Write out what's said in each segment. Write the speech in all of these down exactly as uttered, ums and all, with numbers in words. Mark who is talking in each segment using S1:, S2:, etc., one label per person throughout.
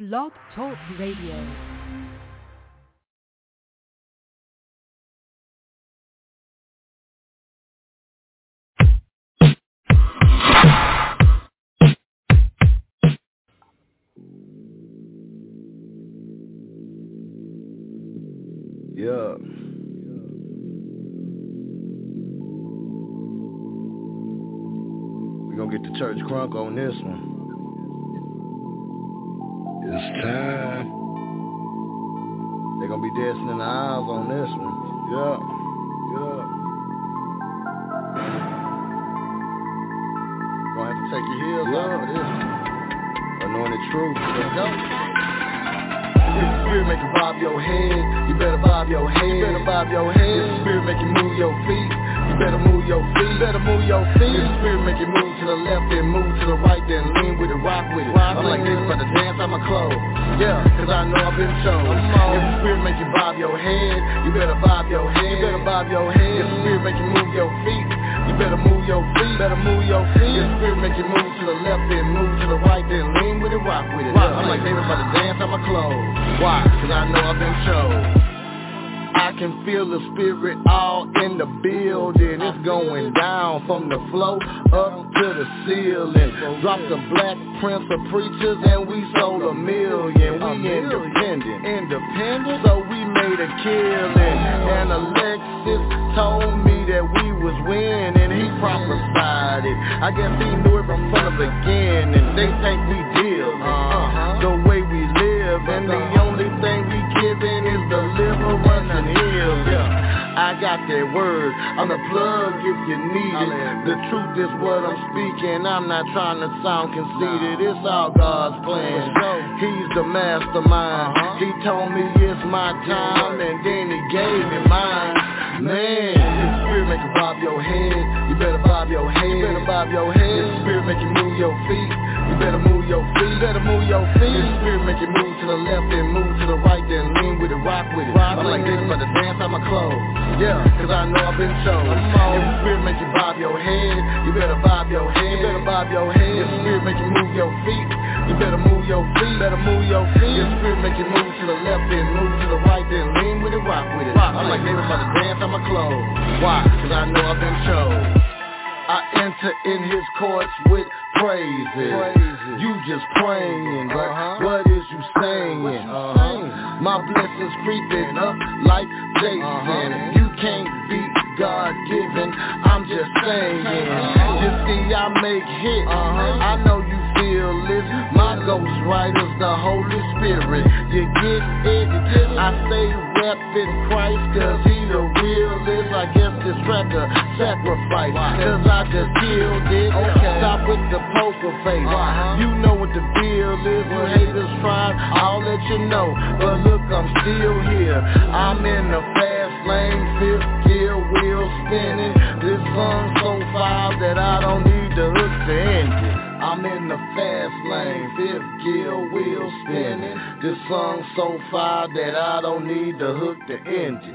S1: Blog Talk Radio.
S2: Yeah. We gonna get the church crunk on this one. It's time. They gonna be dancing in the aisles on this one. Yeah. Yeah. Gonna have to take your heels yeah. off for this one. Anointed truth. Let's go. If the spirit make you bob your head, you better bob your head. You better bob your head. If the spirit make you move your feet, you better move your feet. You better move your feet. If the spirit make you move to the left and move to the right, then lean with it, rock with it. Rock I'm like this, but the dance on my clothes. Yeah, cause I know I've been chosen. If the spirit make you bob your head, you better bob your head. You better bob your head. If the spirit make you move your feet, you better move your feet. Better move your feet. If the spirit make you move to the left and move to the right, then lean with it, rock with it. Rock. I'm like David, but the dance on my clothes. Why? Cause I know I've been chosen. I can feel the spirit all in the building. It's going down from the floor up to the ceiling. Drop the Black Prince of Preachers and we sold a million. We independent, independent. So we made a killing. And Alexis told me that we was winning. He prophesied it. I guess he knew it from the beginning. They think we deal uh, the way we live, and the only thing we giving is deliverance and healing. Yeah. I got that word, I'm the plug if you need it. The truth is what I'm speaking, I'm not trying to sound conceited. It's all God's plan, He's the mastermind. He told me it's my time, and then He gave me mine. Man, if the spirit make you bob your head, you better bob your head. You better bob your head. If the spirit make you move your feet, you better move your feet. You better move your feet. If the spirit make you move to the left and move to the right, then lean with it, rock with it. I'm like this, but the dance on my clothes. Yeah, cause I know I've been chosen. If the spirit make you bob your head, you better bob your head. You better bob your head. If the spirit make you move your feet, you better move your feet. Better move your feet. If the spirit make you move to the left and move to the right, then lean with it, rock with it. I'm like David, but the dance on my clothes. Why? Cause I know I've been chosen. I enter in His courts with praises. praises. You just praying, but uh-huh. what is you saying? Uh-huh. My blessings creeping up like Jason. Uh-huh. You can't beat God-given, I'm just saying. Uh-huh. You see, I make hits. Uh-huh. I know you feel this. My ghostwriter's the Holy Spirit. You get it? I stay reppin' Christ, cause He the realest. I guess this track a sacrifice, cause I just killed it. Okay. Stop with the poker face. Uh-huh. You know what the deal is. When haters try, I'll let you know. But look, I'm still here. I'm in the fast lane, fifth gear, wheel spinning. This song's so foul that I don't need the hook to end it. I'm in the fast lane, fifth gear, wheel spinning. This song's so foul that I don't need the hook to end it.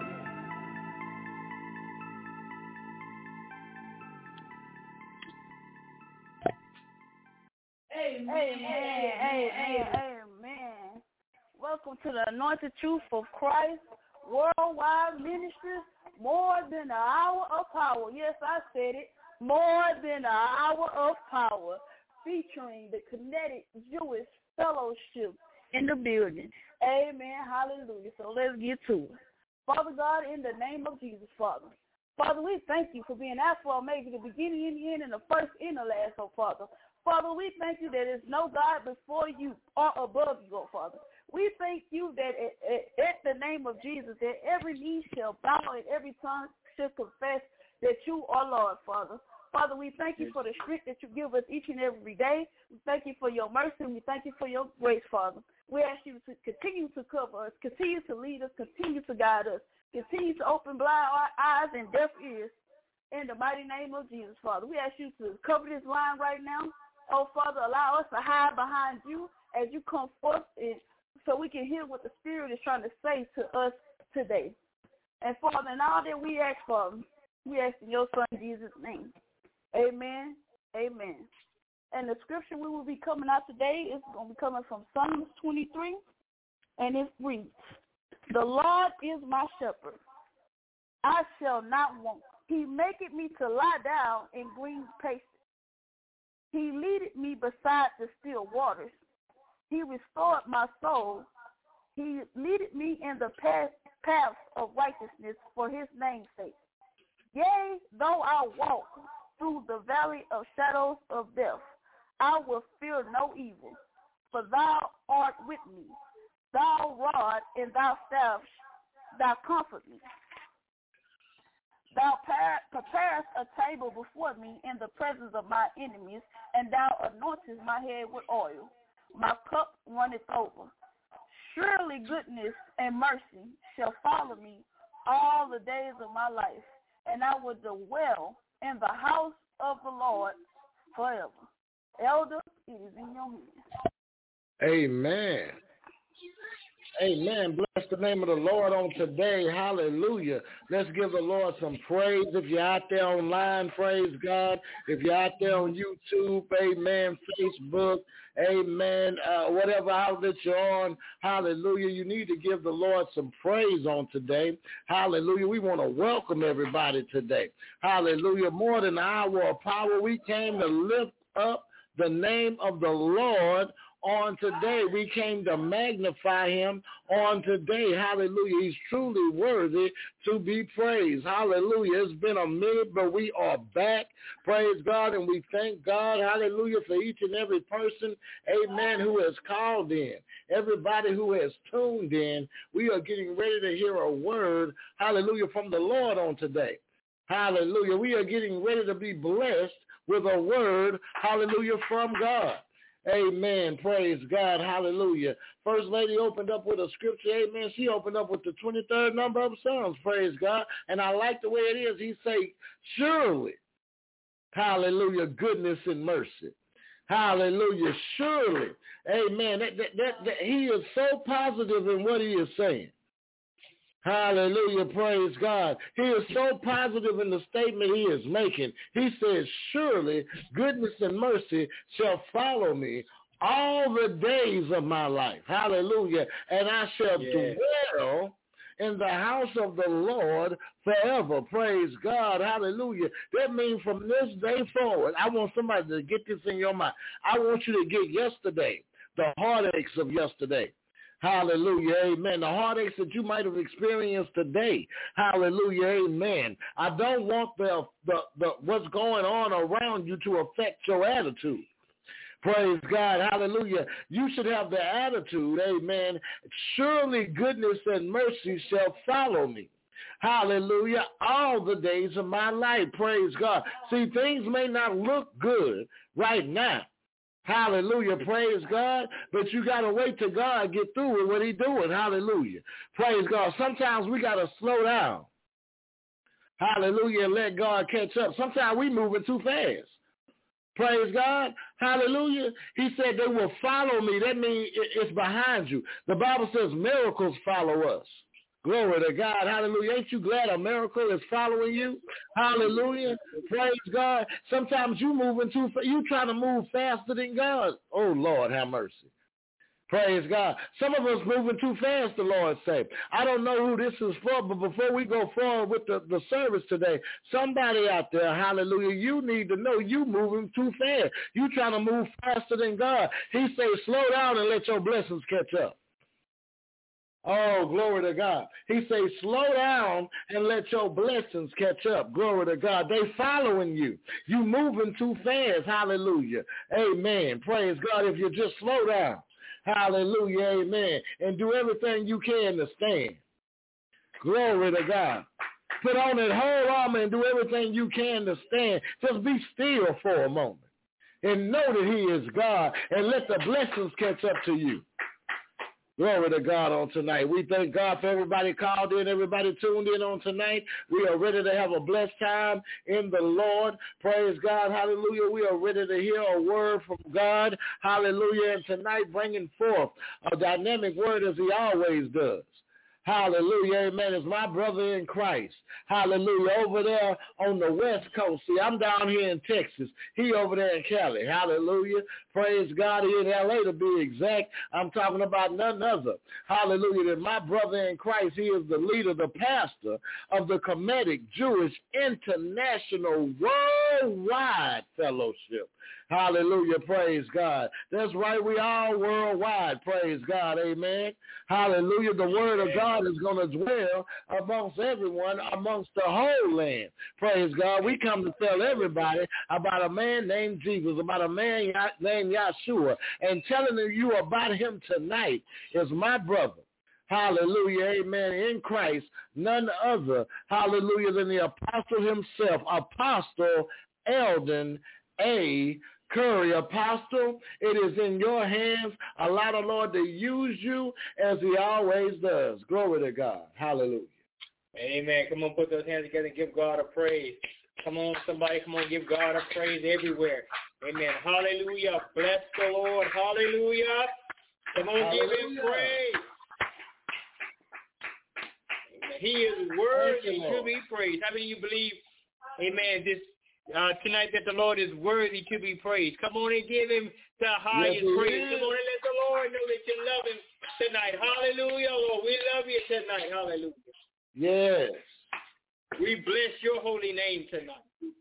S3: Amen, amen, amen, amen. Welcome to the Anointed Truth of Christ Worldwide Ministries. More than an hour of power. Yes, I said it. More than an hour of power. Featuring the Kinetic Jewish Fellowship in the building. Amen. Hallelujah. So let's get to it. Father God, in the name of Jesus, Father. Father, we thank you for being Alpha, Omega, the beginning and the end, and the first and the last, oh Father. Father, we thank you that there's no God before you or above you, oh Father. We thank you that at, at, at the name of Jesus, that every knee shall bow and every tongue shall confess that you are Lord, Father. Father, we thank you for the strength that you give us each and every day. We thank you for your mercy, and we thank you for your grace, Father. We ask you to continue to cover us, continue to lead us, continue to guide us, continue to open blind eyes and deaf ears in the mighty name of Jesus, Father. We ask you to cover this line right now. Oh, Father, allow us to hide behind you as you come forth and so we can hear what the Spirit is trying to say to us today. And, Father, in all that we ask, Father, we ask in your Son, Jesus' name. Amen. Amen. And the scripture we will be coming out today is going to be coming from Psalms twenty-three, and it reads, "The Lord is my shepherd. I shall not want. He maketh me to lie down in green places. He leadeth me beside the still waters. He restored my soul. He leadeth me in the path, paths of righteousness for his name's sake. Yea, though I walk through the valley of shadows of death, I will fear no evil, for thou art with me. Thou rod and thy staff, thou comfort me. Thou preparest a table before me in the presence of my enemies, and thou anointest my head with oil. My cup runneth over. Surely goodness and mercy shall follow me all the days of my life, and I will dwell in the house of the Lord forever." Elder, it is in your hands.
S4: Amen. Amen. Bless the name of the Lord on today. Hallelujah. Let's give the Lord some praise. If you're out there online, praise God. If you're out there on YouTube, amen, Facebook, amen, uh, whatever outlet you're on, hallelujah, you need to give the Lord some praise on today. Hallelujah. We want to welcome everybody today. Hallelujah. More than an hour of power, we came to lift up the name of the Lord on today. We came to magnify him on today. Hallelujah. He's truly worthy to be praised. Hallelujah. It's been a minute, but we are back. Praise God. And we thank God. Hallelujah. For each and every person, amen, who has called in. Everybody who has tuned in. We are getting ready to hear a word, hallelujah, from the Lord on today. Hallelujah. We are getting ready to be blessed with a word, hallelujah, from God. Amen. Praise God. Hallelujah. First Lady opened up with a scripture. Amen. She opened up with the twenty-third number of Psalms. Praise God. And I like the way it is. He say, surely, hallelujah, goodness and mercy. Hallelujah. Surely. Amen. That, that, that, that, he is so positive in what he is saying. Hallelujah, praise God. He is so positive in the statement he is making. He says, surely goodness and mercy shall follow me all the days of my life. Hallelujah. And I shall yeah. dwell in the house of the Lord forever. Praise God. Hallelujah. That means from this day forward, I want somebody to get this in your mind. I want you to get yesterday, the heartaches of yesterday. Hallelujah, amen. The heartaches that you might have experienced today. Hallelujah, amen. I don't want the, the, the what's going on around you to affect your attitude. Praise God, hallelujah. You should have the attitude, amen. Surely goodness and mercy shall follow me. Hallelujah, all the days of my life. Praise God. See, things may not look good right now. Hallelujah. Praise God. But you got to wait till God get through with what he's doing. Hallelujah. Praise God. Sometimes we got to slow down. Hallelujah. And let God catch up. Sometimes we moving too fast. Praise God. Hallelujah. He said they will follow me. That means it's behind you. The Bible says miracles follow us. Glory to God. Hallelujah. Ain't you glad a miracle is following you? Hallelujah. Praise God. Sometimes you moving too fast. You trying to move faster than God. Oh, Lord, have mercy. Praise God. Some of us moving too fast, the Lord say. I don't know who this is for, but before we go forward with the, the service today, somebody out there, hallelujah, you need to know you moving too fast. You trying to move faster than God. He say, slow down and let your blessings catch up. Oh, glory to God. He says, slow down and let your blessings catch up. Glory to God. They following you. You moving too fast. Hallelujah. Amen. Praise God. If you just slow down. Hallelujah. Amen. And do everything you can to stand. Glory to God. Put on that whole armor and do everything you can to stand. Just be still for a moment. And know that he is God. And let the blessings catch up to you. Glory to God on tonight. We thank God for everybody called in, everybody tuned in on tonight. We are ready to have a blessed time in the Lord. Praise God. Hallelujah. We are ready to hear a word from God. Hallelujah. And tonight bringing forth a dynamic word as he always does. Hallelujah, amen. It's my brother in Christ. Hallelujah. Over there on the West Coast. See, I'm down here in Texas. He over there in Cali. Hallelujah. Praise God. He in L A to be exact. I'm talking about none other. Hallelujah. That my brother in Christ, he is the leader, the pastor of the Kemetic Jewish International Worldwide Fellowship. Hallelujah. Praise God. That's right. We are worldwide. Praise God. Amen. Hallelujah. The word of God is going to dwell amongst everyone, amongst the whole land. Praise God. We come to tell everybody about a man named Jesus, about a man named Yeshua. And telling you about him tonight is my brother. Hallelujah, amen, in Christ, none other, hallelujah, than the apostle himself, Apostle Eldon A. Curry. Apostle, it is in your hands. Allow the Lord to use you as he always does. Glory to God. Hallelujah.
S5: Amen. Come on, put those hands together and give God a praise. Come on, somebody, come on, give God a praise everywhere. Amen. Hallelujah. Bless the Lord. Hallelujah. Come on, Hallelujah. Give him praise. Amen. He is worthy to be praised. How many of you believe, amen, this Uh, tonight that the Lord is worthy to be praised? Come on and give him the highest yes, praise. Come on and let the Lord know that you love him tonight. Hallelujah, Lord. We love you tonight. Hallelujah.
S4: Yes.
S5: We bless your holy name tonight.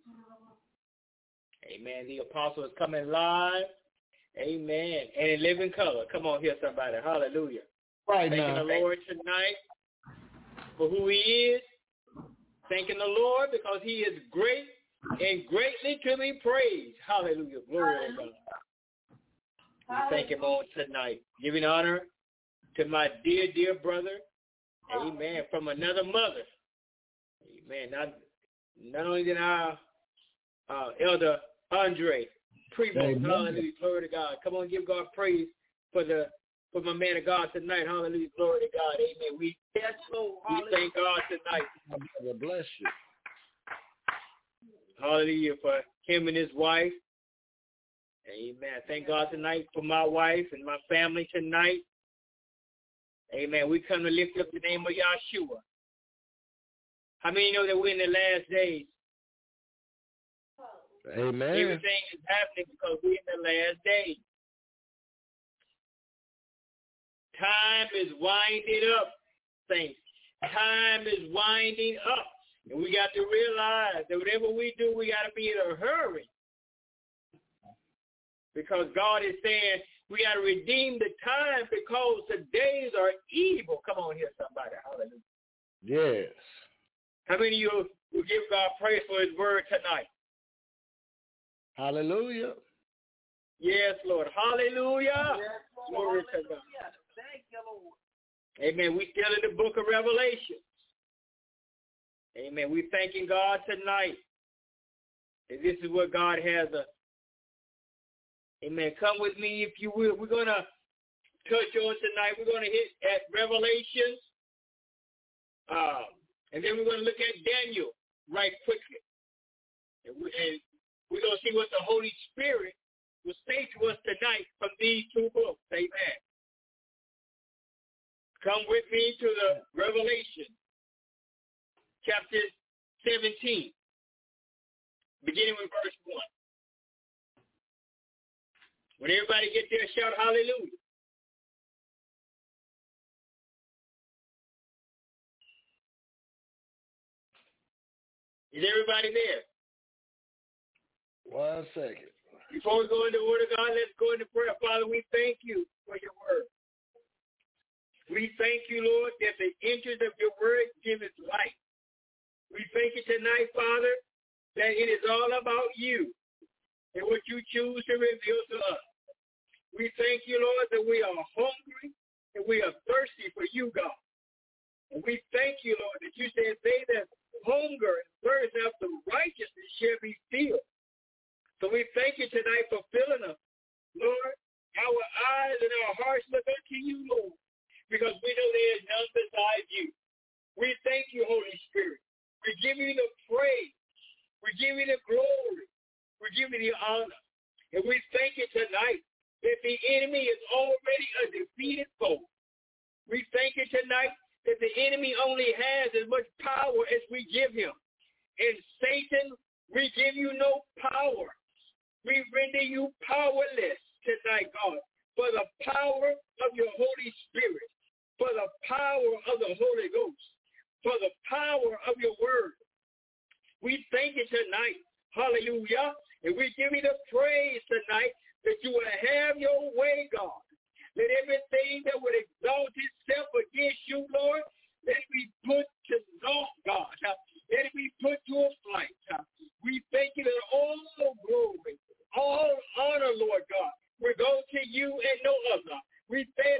S5: Amen. The apostle is coming live. Amen. And in living color. Come on here, somebody. Hallelujah.
S4: Right
S5: Thanking
S4: now.
S5: the Lord tonight for who he is. Thanking the Lord because he is great and greatly to be praised. Hallelujah. Glory to God. We thank him on tonight. Giving honor to my dear, dear brother. Amen. From another mother. Amen. Not, not only than our uh, elder Andre Primo. Hallelujah. Glory to God. Come on, give God praise for the for my man of God tonight. Hallelujah. Glory to God. Amen. We, yes, Lord. We thank God tonight.
S4: God bless you.
S5: Hallelujah for him and his wife. Amen. Thank God tonight for my wife and my family tonight. Amen. We come to lift up the name of Yeshua. How many know that we're in the last days?
S4: Amen.
S5: Everything is happening because we're in the last days. Time is winding up, saints. Time is winding up. And we got to realize that whatever we do, we got to be in a hurry. Because God is saying we got to redeem the time because the days are evil. Come on here, somebody. Hallelujah.
S4: Yes.
S5: How many of you will give God praise for his word tonight?
S4: Hallelujah.
S5: Yes, Lord. Hallelujah.
S3: Yes, Lord.
S5: Glory to God.
S3: Thank you, Lord.
S5: Amen. We still in the book of Revelation. Amen. We're thanking God tonight. And this is what God has a. Amen. Come with me if you will. We're going to touch on tonight. We're going to hit at Revelations. Uh, and then we're going to look at Daniel right quickly. And, we, and we're going to see what the Holy Spirit will say to us tonight from these two books. Amen. Come with me to the Revelation. Chapter seventeen, beginning with verse one. When everybody get there, shout hallelujah. Is everybody there?
S4: One second.
S5: Before we go into the word of God, let's go into prayer. Father, we thank you for your word. We thank you, Lord, that the entrance of your word gives light. We thank you tonight, Father, that it is all about you and what you choose to reveal to us. We thank you, Lord, that we are hungry and we are thirsty for you, God. And we thank you, Lord, that you said they that hunger and thirst after righteousness shall be filled. So we thank you tonight for filling us, Lord. Our eyes and our hearts look unto you, Lord, because we know there is none besides you. We thank you, Holy Spirit. We give you the praise. We give you the glory. We give you the honor. And we thank you tonight that the enemy is already a defeated foe. We thank you tonight that that the enemy only has as much power as we give him. And Satan, we give you no power. We render you powerless tonight, God, for the power of your Holy Spirit, for the power of the Holy Ghost, for the power of your word. We thank you tonight. Hallelujah. And we give you the praise tonight that you will have your way, God. Let everything that would exalt itself against you, Lord, let it be put to naught, God. Let it be put to a flight. We thank you that all glory, all honor, Lord God, will go to you and no other. We thank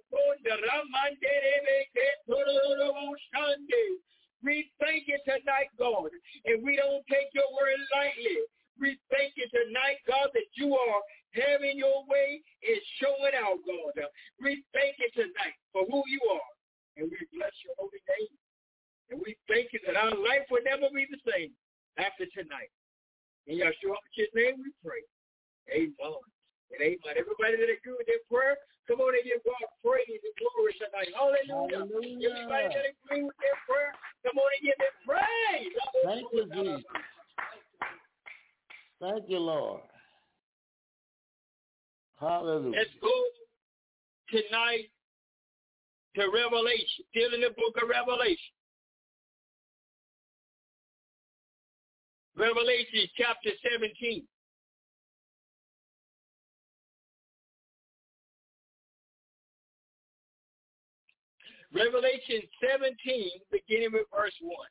S5: We thank you tonight, God, and we don't take your word lightly. We thank you tonight, God, that you are having your way and showing out, God. We thank you tonight for who you are, and we bless your holy name. And we thank you that our life will never be the same after tonight. In Yeshua's name we pray. Amen. And amen. Everybody that agree with their prayer, come on and give God praise and glory tonight. Hallelujah. Hallelujah. Everybody that agree with their prayer, come on and give them praise.
S4: Thank you, Jesus. Thank you, Lord. Hallelujah.
S5: Let's go tonight to Revelation, still in the book of Revelation. Revelation chapter seventeen. Revelation seventeen, beginning with verse one.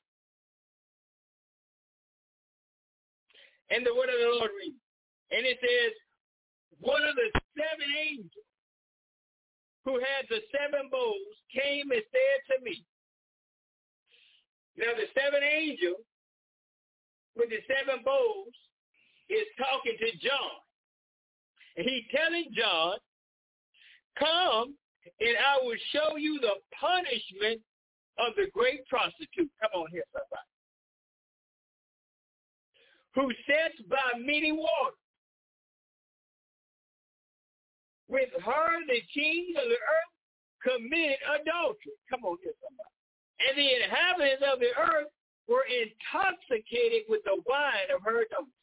S5: And the word of the Lord reads, and it says, one of the seven angels who had the seven bowls came and said to me. Now the seven angels with the seven bowls is talking to John. And he's telling John, come and I will show you the punishment of the great prostitute. Come on here, somebody. Who sits by many waters. With her, the kings of the earth committed adultery. Come on here, somebody. And the inhabitants of the earth were intoxicated with the wine of her adultery.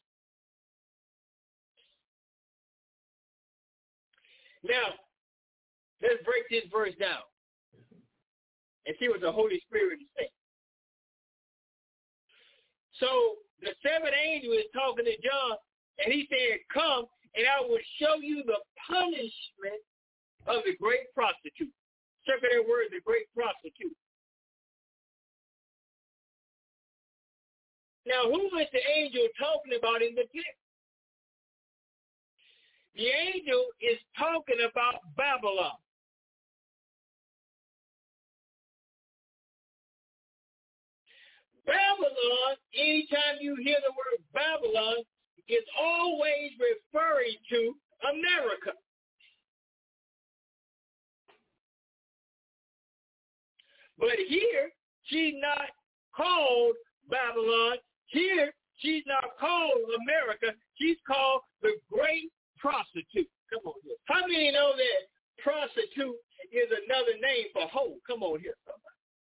S5: Now, let's break this verse down and see what the Holy Spirit is saying. So the seventh angel is talking to John, and he said, come, and I will show you the punishment of the great prostitute. Circle that word, the great prostitute. Now, who is the angel talking about in the text? The angel is talking about Babylon. Babylon, anytime you hear the word Babylon, is always referring to America. But here, she's not called Babylon. Here, she's not called America. She's called the great prostitute. Come on here. How many know that prostitute is another name for hoe? Come on here, somebody.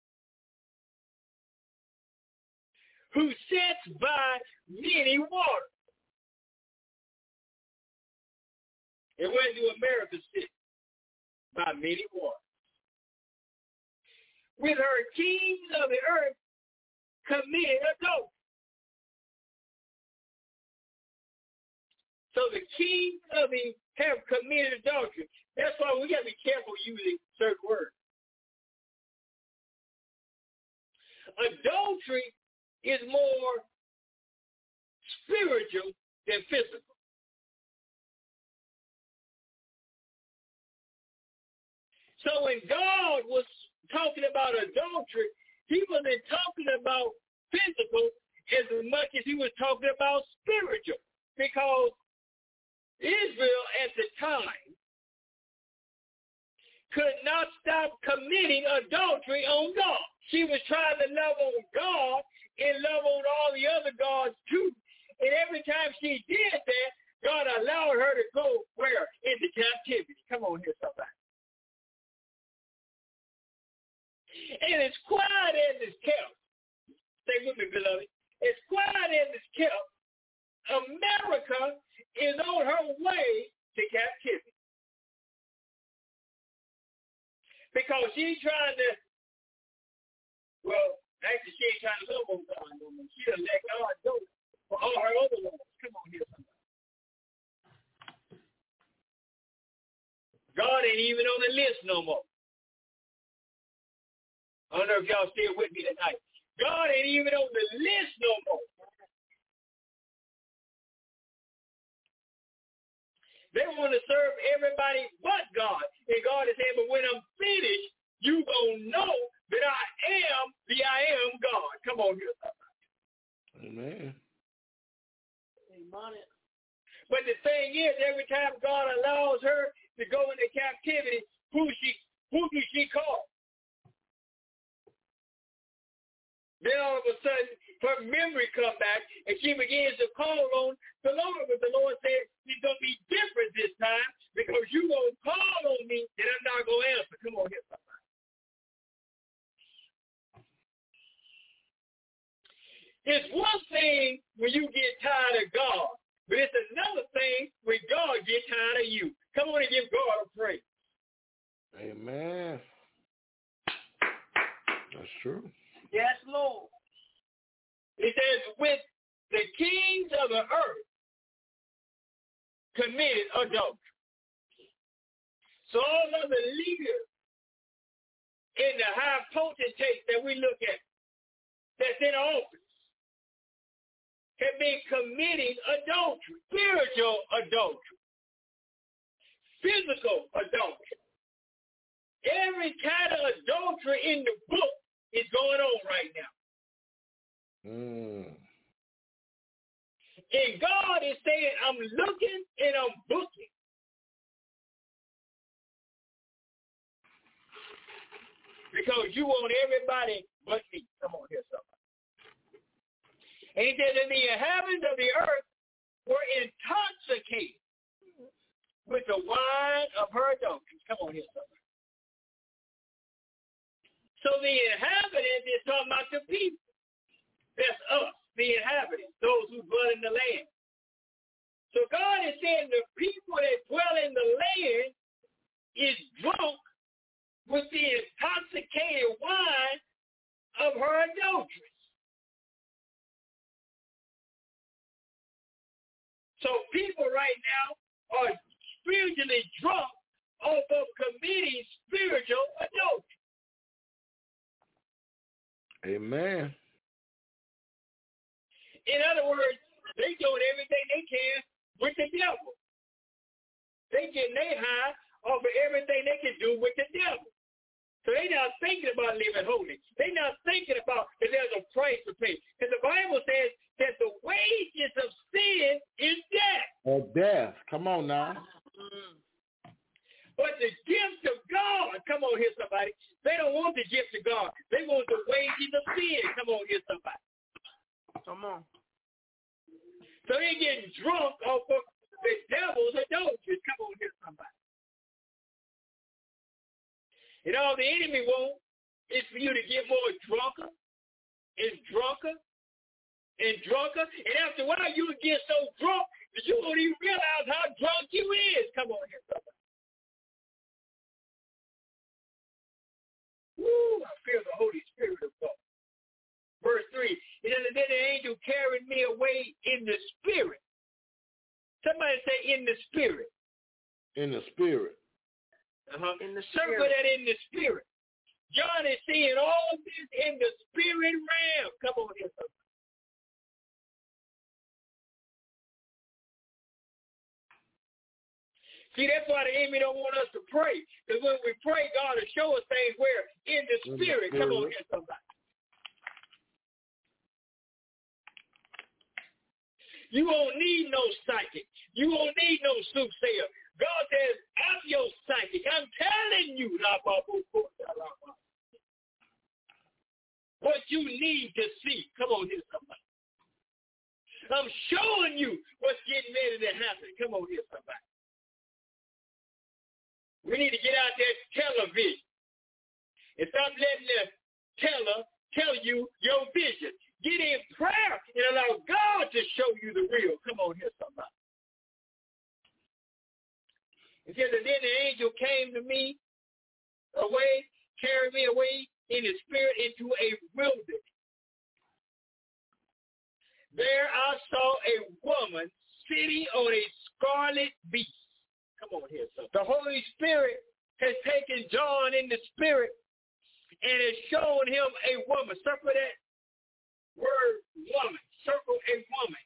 S5: Who sits by many waters. And where do America sit? By many waters. With her kings of the earth committed adultery. So the kings of the have committed adultery. That's why we got to be careful using certain words. Adultery is more spiritual than physical. So when God was talking about adultery, he wasn't talking about physical as much as he was talking about spiritual. Because Israel at the time could not stop committing adultery on God. She was trying to love on God and love on all the other gods too. And every time she did that, God allowed her to go where? Into captivity. Come on here, somebody. And as quiet as it's kept, stay with me, beloved, as quiet as it's kept, America is on her way to captivity. Because she's trying to, well, actually she ain't trying to love on God no more. She done let God go for all her other laws. Come on here, somebody. God ain't even on the list no more. I don't know if y'all still with me tonight. God ain't even on the list no more. They want to serve everybody but God. And God is saying, but when I'm finished, you going to know that I am the I am God. Come on here.
S4: Amen.
S3: Amen.
S5: But the thing is, every time God allows her to go into captivity, who she who does she call? Then all of a sudden, her memory come back, and she begins to call on the Lord. But the Lord said, it's going to be different this time, because you going to call on me, and I'm not going to answer. Come on here, somebody. It's one thing when you get tired of God, but it's another thing when God gets tired of you. Come on and give God a praise.
S4: Amen. That's true.
S3: Yes, Lord.
S5: It says, with the kings of the earth committed adultery. So all of the leaders in the high potentates that we look at, that's in office, have been committing adultery, spiritual adultery, physical adultery. Every kind of adultery in the book is going on right now.
S4: Mm.
S5: And God is saying, I'm looking and I'm booking. Because you want everybody but me. Come on here, somebody. And he said, and the inhabitants of the earth were intoxicated with the wine of her adulteries. Come on here, somebody. So the inhabitants is talking about the people. That's us, the inhabitants, those who dwell in the land. So God is saying the people that dwell in the land is drunk with the intoxicated wine of her adulteries. So people right now are spiritually drunk off of committing spiritual adultery.
S4: Amen.
S5: In other words, they doing everything they can with the devil. They getting their high off of everything they can do with the devil. So they're not thinking about living holy. They're not thinking about that there's a price to pay. Because the Bible says that the wages of sin is death.
S4: Or death. Come on now.
S5: Mm. But the gift of God, come on here, somebody. They don't want the gift of God. They want the wages of sin. Come on here, somebody.
S3: Come on.
S5: So they're getting drunk off of the devil's adulteries. Come on here, somebody. And all the enemy wants is for you to get more drunker and drunker and drunker. And after a while, you'll get so drunk that you won't even realize how drunk you is. Come on here, somebody. Woo, I feel the Holy Spirit of God. Verse three, it says, then the angel carried me away in the spirit. Somebody say in the spirit.
S4: In the spirit.
S5: Uh-huh.
S3: In the
S5: Circle
S3: spirit.
S5: that in the spirit. John is seeing all of this in the spirit realm. Come on here, somebody. See, that's why the enemy don't want us to pray. Because when we pray, God will show us things where? In the
S4: In
S5: spirit.
S4: the
S5: Come on
S4: spirit.
S5: here, somebody. You won't need no psychic. You won't need no soothsayer. God says, I'm your psychic. I'm telling you what you need to see. Come on here, somebody. I'm showing you what's getting ready to happen. Come on here, somebody. We need to get out that television And stop letting the teller tell you your vision. Get in prayer and allow God to show you the real. Come on here, somebody. It says, and then the angel came to me away, carried me away in the spirit into a wilderness. There I saw a woman sitting on a scarlet beast. Come on here, son. The Holy Spirit has taken John in the spirit and has shown him a woman. Circle that word woman. Circle a woman.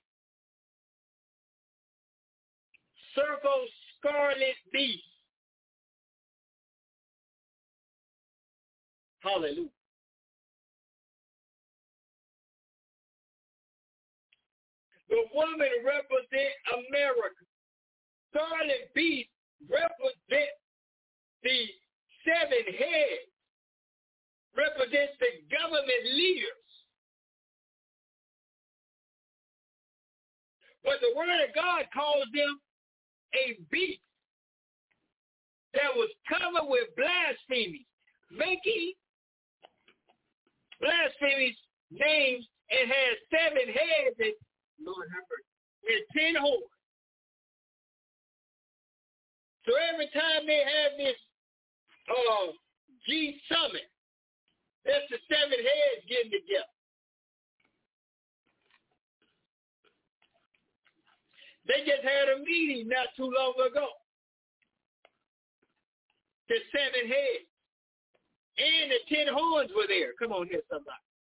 S5: Circle scarlet beast. Hallelujah. The woman represents America. Scarlet beast represents the seven heads, represents the government leaders. But the word of God calls them a beast that was covered with blasphemies, making blasphemies names and had seven heads and Lord have mercy, and ten horns. So every time they have this uh, G summit, that's the seven heads getting together. They just had a meeting not too long ago. The seven heads. And the ten horns were there. Come on here, somebody.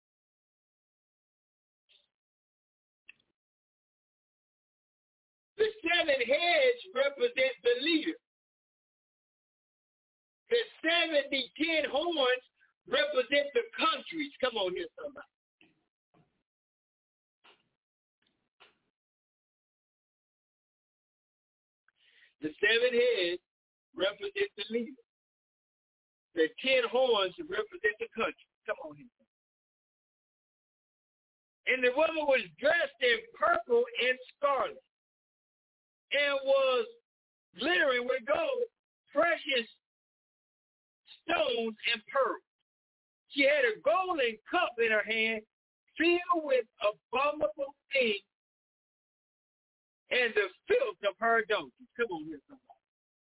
S5: The seven heads represent the leader. The seventy ten horns represent the countries. Come on here, somebody. The seven heads represent the leader. The ten horns represent the country. Come on here. And the woman was dressed in purple and scarlet and was glittering with gold, precious stones, and pearls. She had a golden cup in her hand filled with abominable things and the filth of her donkeys. Come on here, somebody.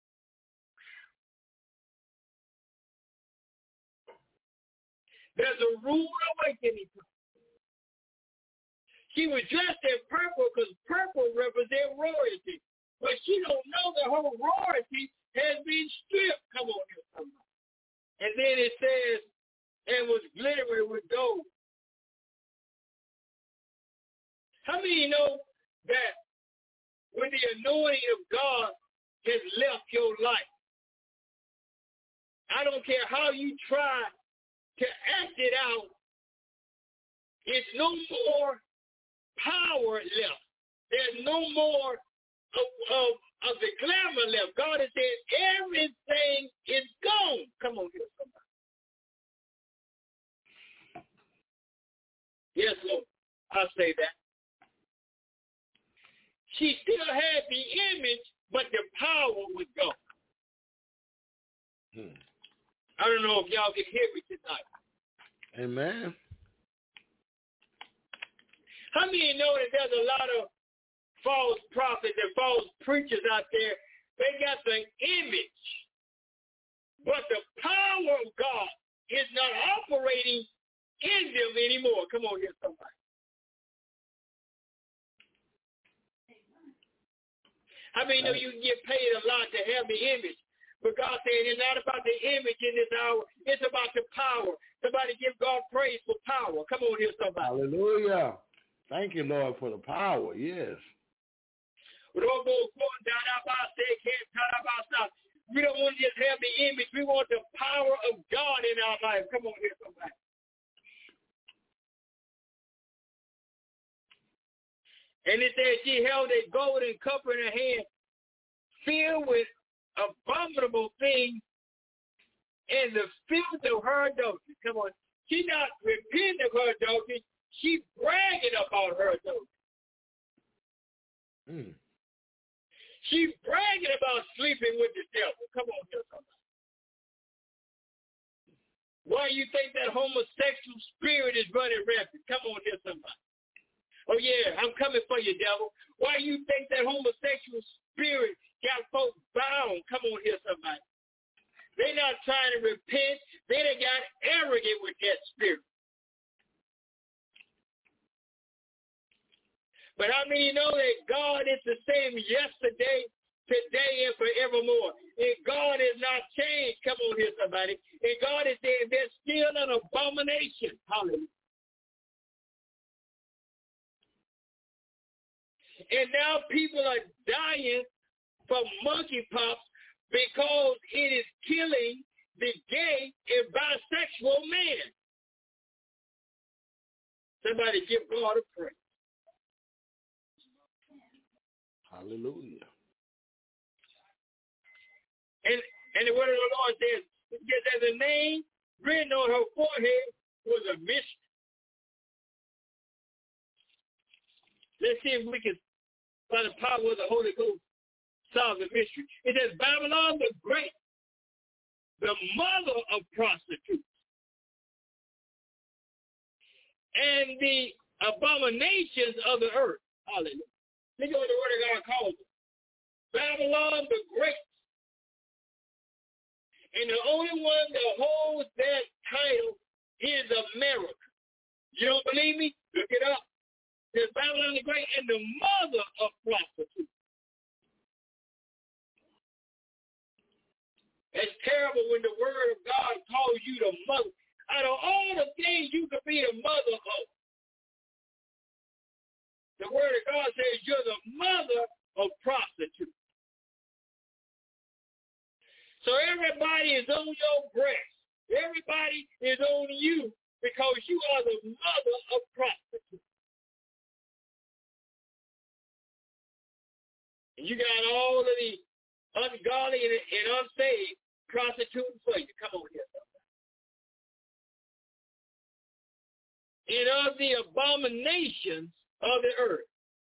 S5: There's a rude awakening. She was dressed in purple because purple represents royalty. But she don't know that her royalty has been stripped. Come on here, somebody. And then it says, and was glittering with gold. How many know that when the anointing of God has left your life, I don't care how you try to act it out, it's no more power left. There's no more of, of, of the glamour left. God has said everything is gone. Come on here, somebody. Yes, Lord. I'll say that. She still had the image, but the power was gone. Hmm. I don't know if y'all can hear me tonight.
S4: Amen.
S5: How many know that there's a lot of false prophets and false preachers out there? They got the image, but the power of God is not operating in them anymore. Come on here, somebody. How many know you can get paid a lot to have the image? But God said it's not about the image in this hour. It's about the power. Somebody give God praise for power. Come on here, somebody.
S4: Hallelujah. Thank you, Lord, for the power. Yes.
S5: We don't want to just have the image. We want the power of God in our life. Come on here, somebody. And it says she held a golden cup in her hand filled with abominable things and the filth of her adultery. Come on. She not repenting of her adultery. She bragging about her adultery. Mm. She bragging about sleeping with the devil. Come on, here, somebody. Why you think that homosexual spirit is running rampant? Come on here, somebody. Oh, yeah, I'm coming for you, devil. Why you think that homosexual spirit got folks bound? Come on here, somebody. They're not trying to repent. They done got arrogant with that spirit. But how many know that God is the same yesterday, today, and forevermore? And God is not changed. Come on here, somebody. And God is saying there's still an abomination. Hallelujah. And now people are dying from monkeypox because it is killing the gay and bisexual man. Somebody give God a praise.
S4: Hallelujah.
S5: And and the word of the Lord says, that the name written on her forehead was a mystery. Let's see if we can, by the power of the Holy Ghost, solve the mystery. It says, Babylon the Great, the mother of prostitutes, and the abominations of the earth. Hallelujah. Look at what the word of God calls it. Babylon the Great. And the only one that holds that title is America. You don't believe me? Look it up. There's Babylon the Great and the mother of prostitutes. It's terrible when the word of God calls you the mother. Out of all the things you could be the mother of, the word of God says you're the mother of prostitutes. So everybody is on your breast. Everybody is on you because you are the mother of prostitutes. And you got all of the ungodly and, and unsaved prostituting for you. Come on here. And of the abominations of the earth.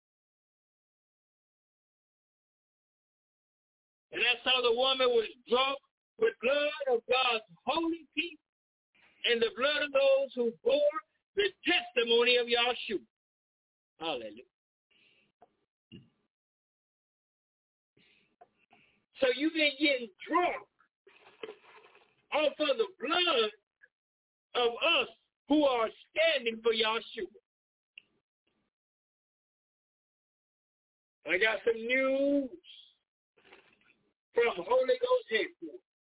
S5: And I saw the woman was drunk with blood of God's holy people and the blood of those who bore the testimony of Yahshua. Hallelujah. So you've been getting drunk off of the blood of us who are standing for Yahshua. I got some news from Holy Ghost headquarters.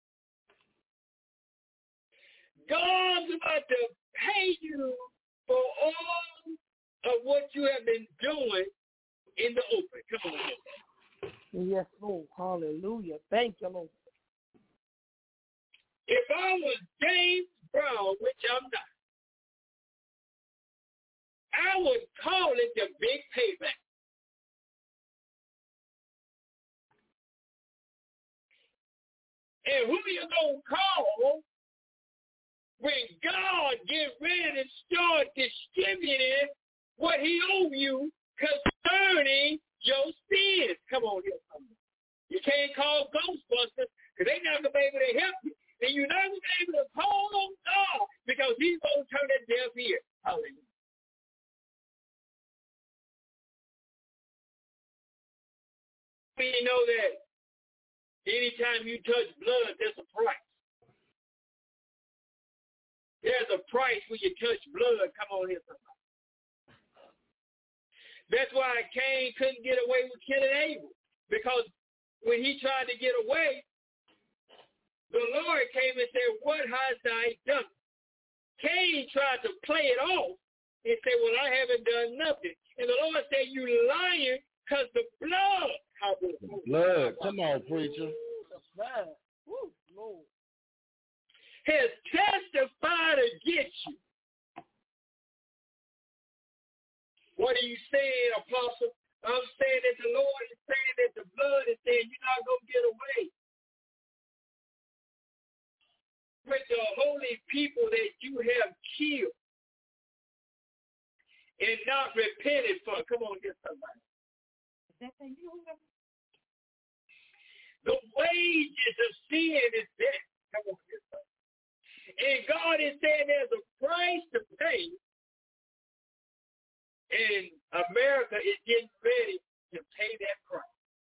S5: God's about to pay you for all of what you have been doing in the open. Come on.
S3: Yes, Lord. Hallelujah. Thank you, Lord.
S5: If I was James Brown, which I'm not, I would call it the big payback. And who you going to call when God get ready to start distributing what he owes you concerning your sins? Come on here. You can't call Ghostbusters because they're not going to be able to help you. And you're not going to be able to call on God because he's going to turn that deaf ear. Hallelujah. You know that anytime you touch blood, there's a price. There's a price when you touch blood. Come on here, somebody. That's why Cain couldn't get away with killing Abel. Because when he tried to get away, the Lord came and said, what hast thou done? Cain tried to play it off and say, well, I haven't done nothing. And the Lord said, you lying because the blood.
S4: The blood. Come on, preacher.
S3: The blood. Woo, Lord.
S5: Has testified against you. What are you saying, Apostle? I'm saying that the Lord is saying that the blood is saying you're not going to get away with the holy people that you have killed and not repented for. Come on, get somebody. The wages of sin is death. Come on, get somebody. And God is saying there's a price to pay. And America is getting ready to pay that price.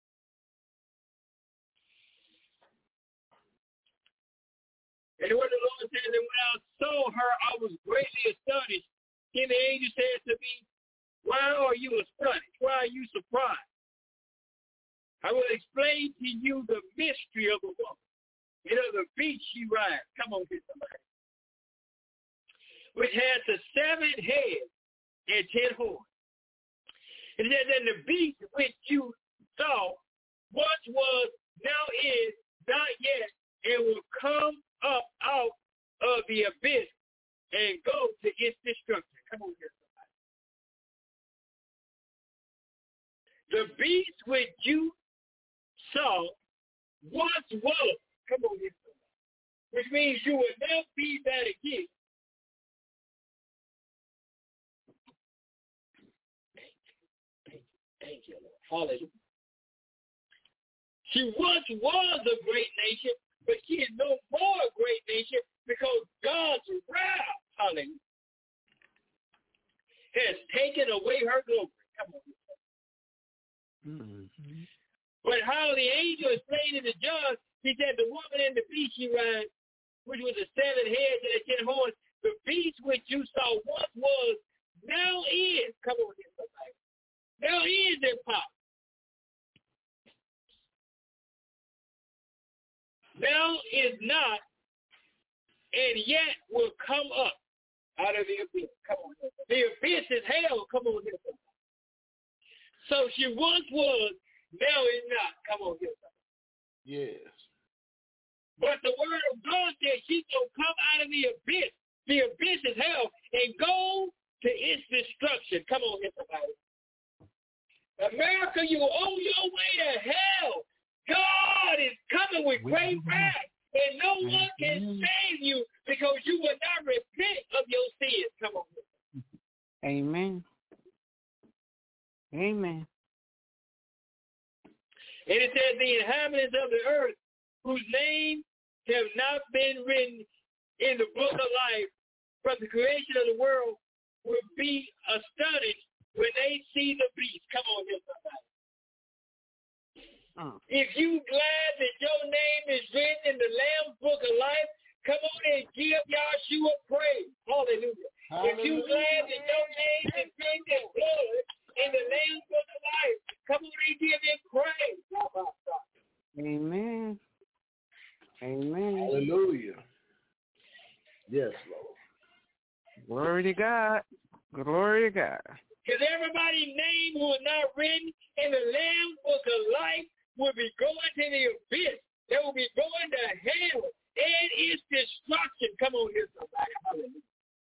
S5: And what the Lord says, and when I saw her, I was greatly astonished. Then the angel said to me, why are you astonished? Why are you surprised? I will explain to you the mystery of a woman. You know, the beast she rides. Come on, get somebody. Which has the seven heads and ten horns. And then and the beast which you saw once was, now is, not yet, and will come up out of the abyss and go to its destruction. Come on here, somebody. The beast which you saw once was, come on here, somebody, which means you will not be that again. Thank you, Lord. Hallelujah. She once was a great nation, but she is no more a great nation because God's wrath, hallelujah, has taken away her glory. Come on. Mm-hmm. But how the angel explained it to John, he said the woman and the beast she rides, which was the seven heads and the ten horns, the beast which you saw once was, now is, come on here, somebody, now is in power. Now is not, and yet will come up out of the abyss. Come on. The abyss is hell. Come on here. So she once was, now is not. Come on here.
S4: Yes.
S5: But the word of God says she's going to come out of the abyss. The abyss is hell and go to its destruction. Come on here, somebody. America, you are on your way to hell. God is coming with great wrath, and no one can save you because you will not repent of your sins. Come on.
S6: Amen. Amen.
S5: And it says the inhabitants of the earth whose names have not been written in the book of life from the creation of the world will be astonished when they see the beast. Come on here, somebody. Uh. If you glad that your name is written in the Lamb's book of life, come on and give Yahshua praise. Hallelujah. Hallelujah. If you glad that your name is written in blood in the Lamb's book of life, come on and give him praise.
S6: Amen. Amen.
S4: Hallelujah. Yes, Lord.
S6: Glory to God. Glory to God.
S5: Because everybody's name who is not written in the Lamb's book of life will be going to the abyss. They will be going to hell and its destruction. Come on here, somebody. Hallelujah.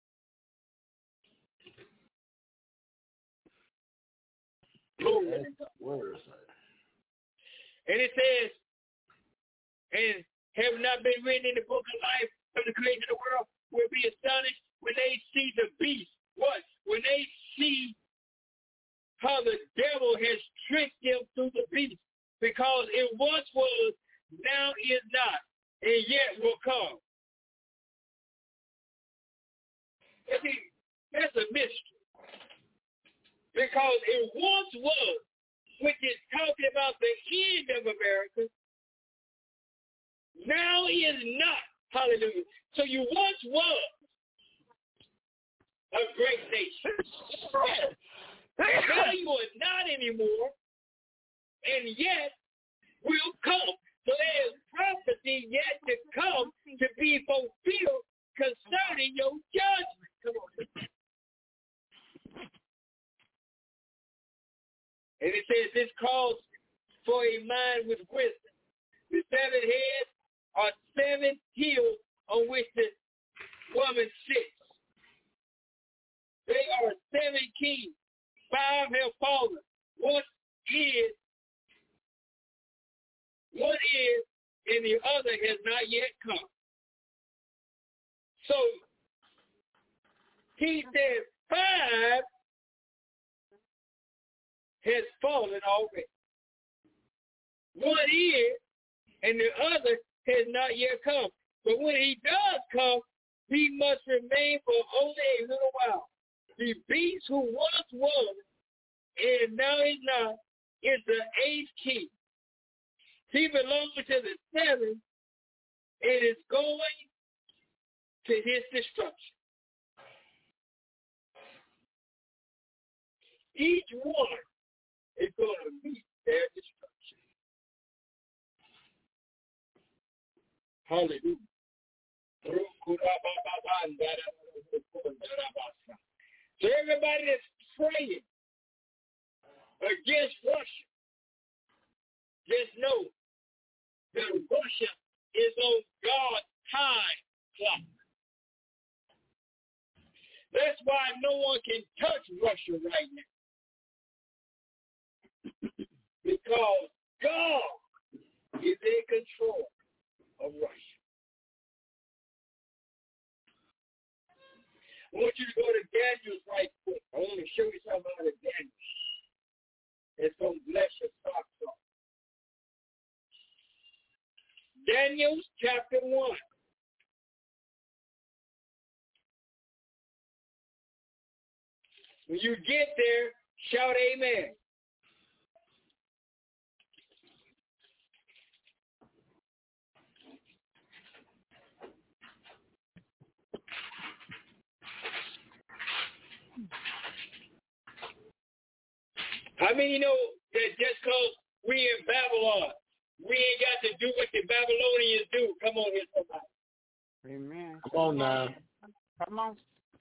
S5: And it says, and have not been written in the book of life of the creation of the world, will be astonished when they see the beast. What? When they see how the devil has tricked them through the beast. Because it once was, now is not, and yet will come. See, that's a mystery. Because it once was, which is talking about the end of America, now is not. Hallelujah. So you once was a great nation. Now you are not anymore. And yet will come. So there is prophecy yet to come to be fulfilled concerning your judgment. Come on. And it says this calls for a mind with wisdom. The seven heads are seven hills on which the woman sits. They are seven kings. Five have fallen. One is One is, and the other has not yet come. So, he said five has fallen already. One is, and the other has not yet come. But when he does come, he must remain for only a little while. The beast who once was and now is not is the eighth king. He belongs to the seventh and is going to his destruction. Each one is going to meet their destruction. Hallelujah. So everybody that's praying against Russia, just know that Russia is on God's time clock. That's why no one can touch Russia right now. Because God is in control of Russia. I want you to go to Daniel's right quick. I want to show you something out of Daniel. It's going to bless your socks off. Daniel chapter one. When you get there, shout amen. How many know that just because we in Babylon, we ain't got to do what the Babylonians do? Come on here, somebody.
S6: Amen.
S4: Come on now.
S6: Come on.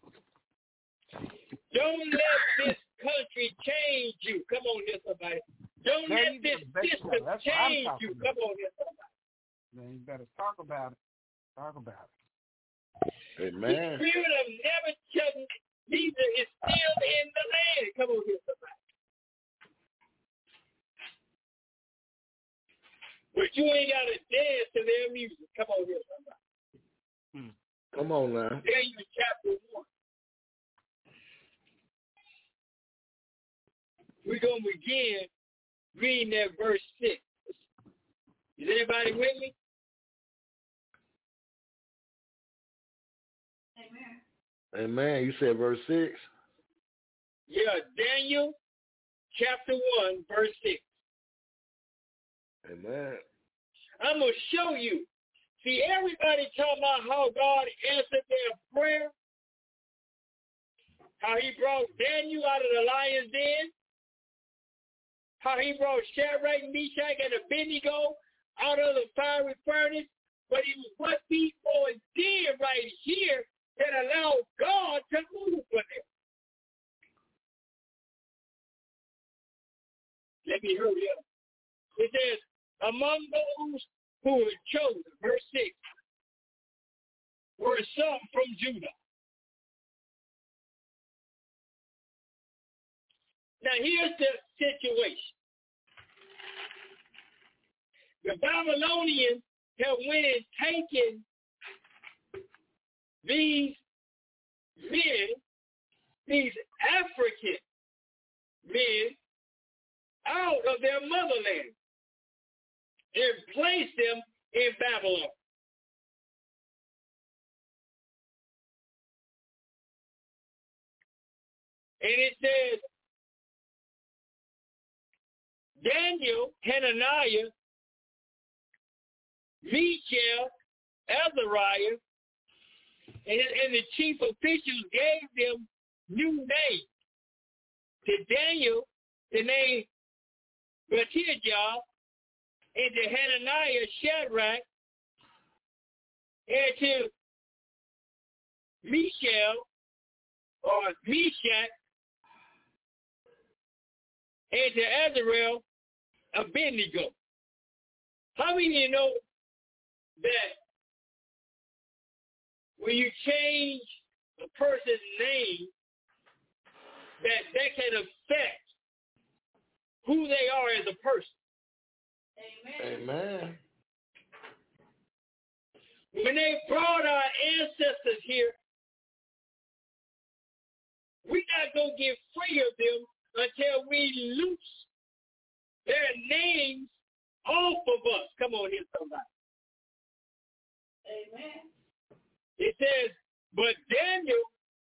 S5: Don't let this country change you. Come on here, somebody. Don't
S6: There
S5: let
S6: you
S5: this
S6: go.
S5: system
S6: That's what I'm
S5: change
S6: talking
S5: you.
S6: about.
S5: Come on here, somebody.
S6: Then you better talk about it. Talk about it.
S4: Amen.
S5: The spirit of Nebuchadnezzar is still in the land. Come on here, somebody. But you ain't got to dance to their music. Come on here, somebody.
S6: Hmm.
S4: Come on now.
S5: Daniel chapter one. We're going to begin reading that verse six. Is anybody with me?
S3: Amen.
S4: Amen. You said verse six?
S5: Yeah, Daniel chapter one, verse six.
S4: Amen.
S5: I'm going to show you. See, everybody talking about how God answered their prayer, how he brought Daniel out of the lion's den, how he brought Shadrach, Meshach, and Abednego out of the fiery furnace. But it was what these boys did right here that allowed God to move for them. Let me hurry up. It says, among those who were chosen, verse six, were some from Judah. Now here's the situation. The Babylonians have went and taken these men, these African men, out of their motherland and placed them in Babylon. And it says, Daniel, Hananiah, Mishael, Azariah, and, and the chief officials gave them new names. To Daniel, the name Belteshazzar, and to Hananiah, Shadrach, and to Mishael, or Meshach, and to Azrael, Abednego. How many of you know that when you change a person's name, that that can affect who they are as a person?
S3: Amen.
S4: Amen.
S5: When they brought our ancestors here, we're not going to get free of them until we loose their names off of us. Come on here, somebody.
S3: Amen.
S5: It says, But Daniel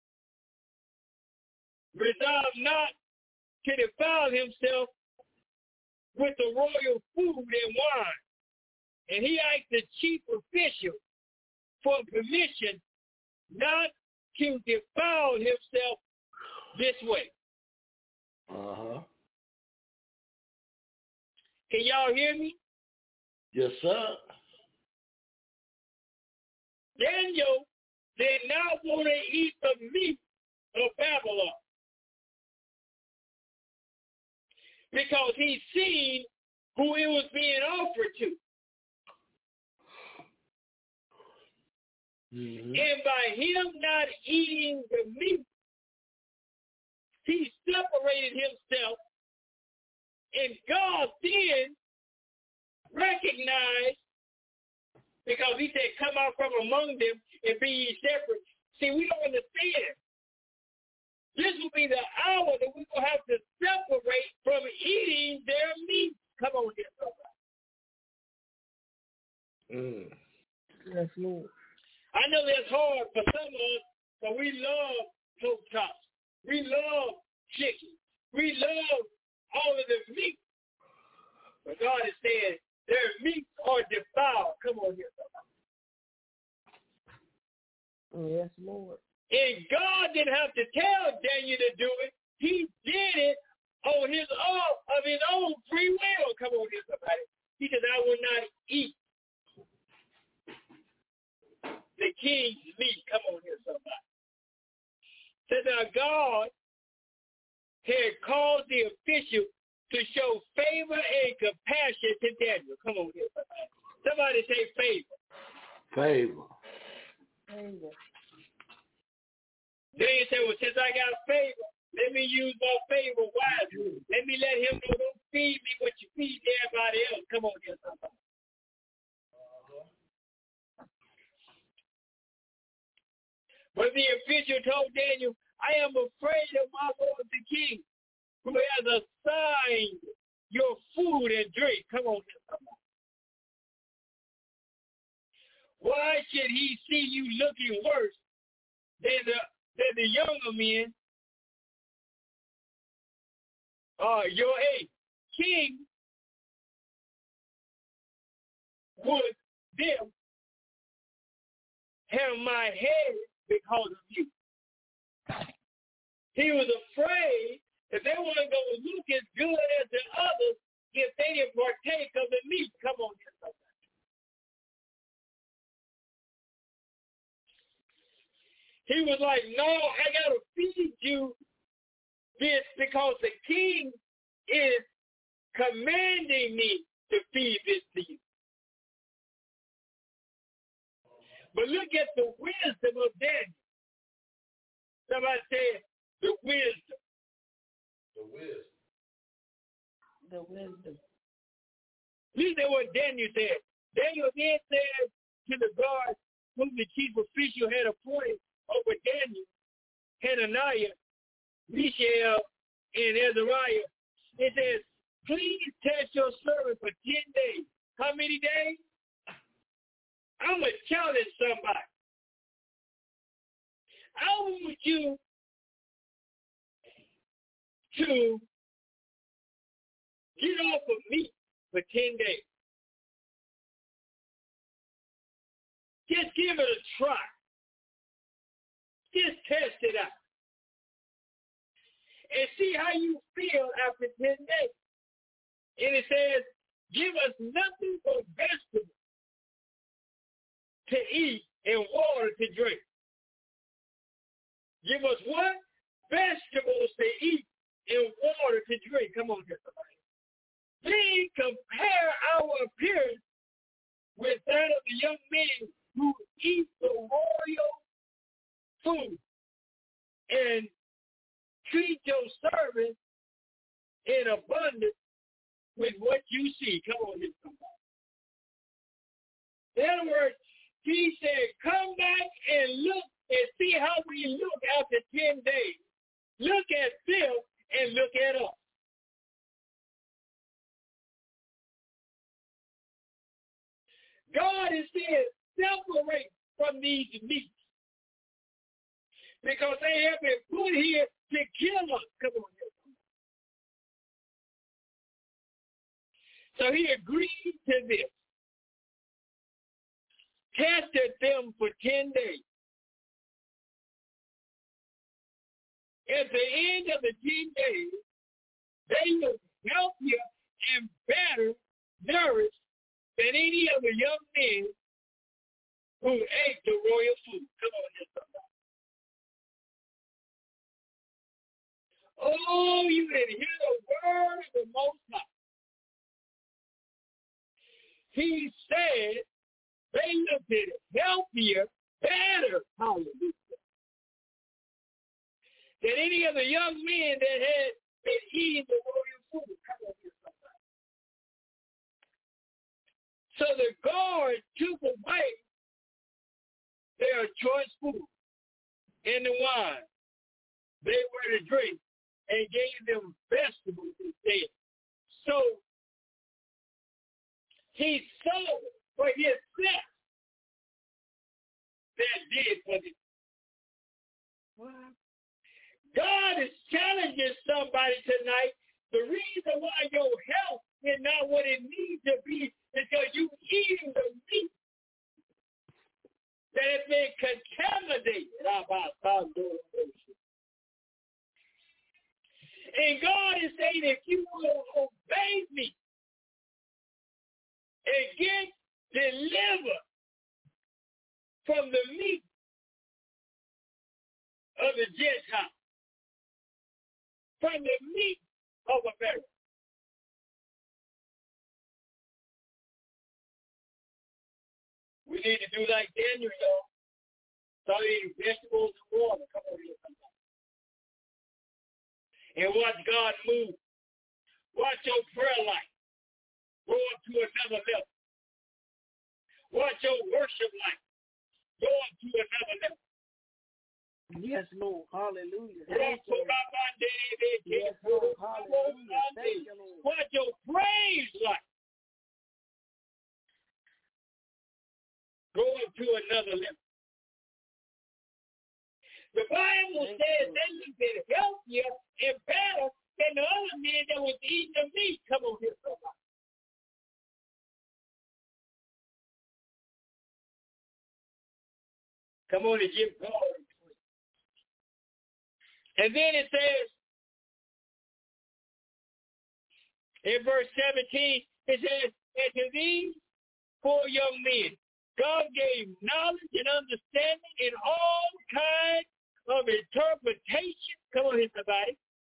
S5: resolved not to defile himself with the royal food and wine. And he asked the chief official for permission not to defile himself this way.
S4: Uh-huh.
S5: Can y'all hear me?
S4: Yes, sir.
S5: Daniel did not want to eat the meat of Babylon because he seen who it was being offered to.
S4: Mm-hmm.
S5: And by him not eating the meat, he separated himself, and God then recognized, because he said, come out from among them and be ye separate. See, we don't understand. This will be the hour that we will have to separate from eating their meat. Come on here,
S4: Mm.
S6: Yes, Lord.
S5: I know that's hard for some of us, but we love pork chops. We love chicken. We love all of the meat. But God is saying their meat are defiled. Come on here, somebody.
S6: Yes, Lord.
S5: And God didn't have to tell Daniel to do it. He did it on his own, of his own free will. Come on here, somebody. He said, I will not eat the king's meat. Come on here, somebody. So now God had caused the official to show favor and compassion to Daniel. Come on here, somebody. Somebody say favor.
S4: Favor.
S6: Favor.
S5: Daniel said, well, since I got favor, let me use my favor wisely. Let me let him know, don't feed me what you feed everybody else. Come on here, somebody. But the official told Daniel, I am afraid of my lord the king, who has assigned your food and drink. Come on here, somebody. Why should he see you looking worse than the, than the younger men uh, your age? King would them have my head because of you. He was afraid that they weren't going to look as good as the others if they didn't partake of the meat. Come on, somebody. He was like, no, I got to feed you this because the king is commanding me to feed this to you. But look at the wisdom of Daniel. Somebody said, the wisdom.
S4: The wisdom.
S6: The wisdom.
S5: Listen to what Daniel said. Daniel then said to the guard whom the chief official had appointed over Daniel, Hananiah, Mishael, and Azariah. It says, please test your servant for ten days. How many days? I'm going to challenge somebody. I want you to get off of meat for ten days. Just give it a try. Just test it out. And see how you feel after ten days. And it says, give us nothing but vegetables to eat and water to drink. Give us what? Vegetables to eat and water to drink. Come on, here, somebody. Then compare our appearance with that of the young men who eat the royal food and treat your servants in abundance with what you see. Come on, here, somebody. In other words, he said, come back and look and see how we look after ten days. Look at them and look at us. God is saying, separate from these meats. because they have been put here to kill us. Come on. So he agreed to this. Tested them for ten days. At the end of the ten days, they were healthier and better nourished than any of the young men who ate the royal food. Come on, here, somebody. Oh, you didn't hear the word of the Most High. He said they looked at it healthier, better, hallelujah, than any of the young men that had been eating the royal food. Come on here, somebody. So the guard took away their choice food and the wine they were to drink and gave them vegetables instead. So he sold for himself that did for them. God is challenging somebody tonight. The reason why your health is not what it needs to be is because you eating the meat that has been contaminated. And God is saying, if you will obey me and get delivered from the meat of the Gentiles, from the meat of America, we need to do like Daniel, y'all. Start eating vegetables and water. Come on here, somebody. And watch God move. Watch your prayer life go up to another level. Watch your worship life go up to another level.
S7: Yes, Lord. Hallelujah.
S5: Yes, Lord.
S7: Yes, Lord. Hallelujah. Thank you, Lord.
S5: Watch your praise life go up to another level. The Bible Thank says you. They looked at healthier and better than the other men that was eating the meat. Come on here, somebody. Come on and give God. And then it says, in verse seventeen, it says, and to these four young men, God gave knowledge and understanding in all kinds of interpretation. Come on here, somebody.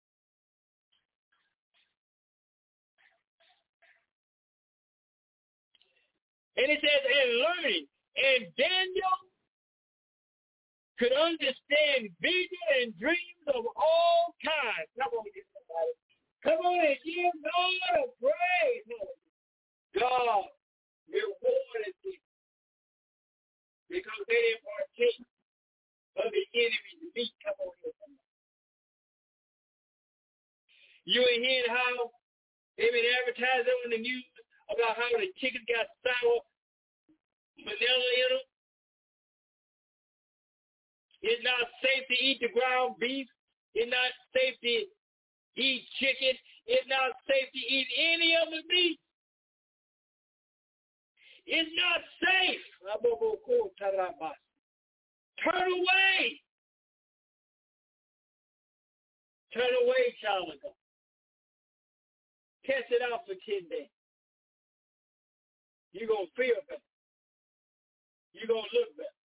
S5: And it says, and learning. And Daniel could understand vision and dreams of all kinds. Come on here, somebody. Come on and give God a praise. God rewarded them because they didn't partake of the enemy's meat. Come on here, somebody. You ain't hearing how they've been advertising on the news about how the chicken got sour vanilla in them. It's not safe to eat the ground beef. It's not safe to eat chicken. It's not safe to eat any of the meat. It's not safe. Turn away. Turn away, child of God. Test it out for ten days. You're going to feel better. You're going to look better.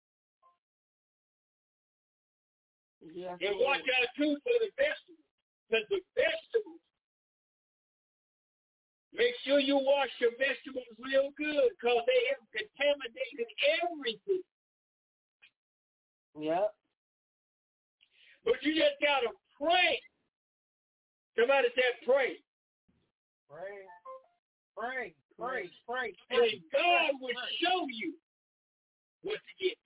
S7: Yes,
S5: and watch out too for the vegetables. Because the vegetables, make sure you wash your vegetables real good because they have contaminated everything.
S7: Yeah.
S5: But you just got to pray. Somebody said pray.
S7: Pray. Pray. Pray. Pray.
S5: And God will show you what to get.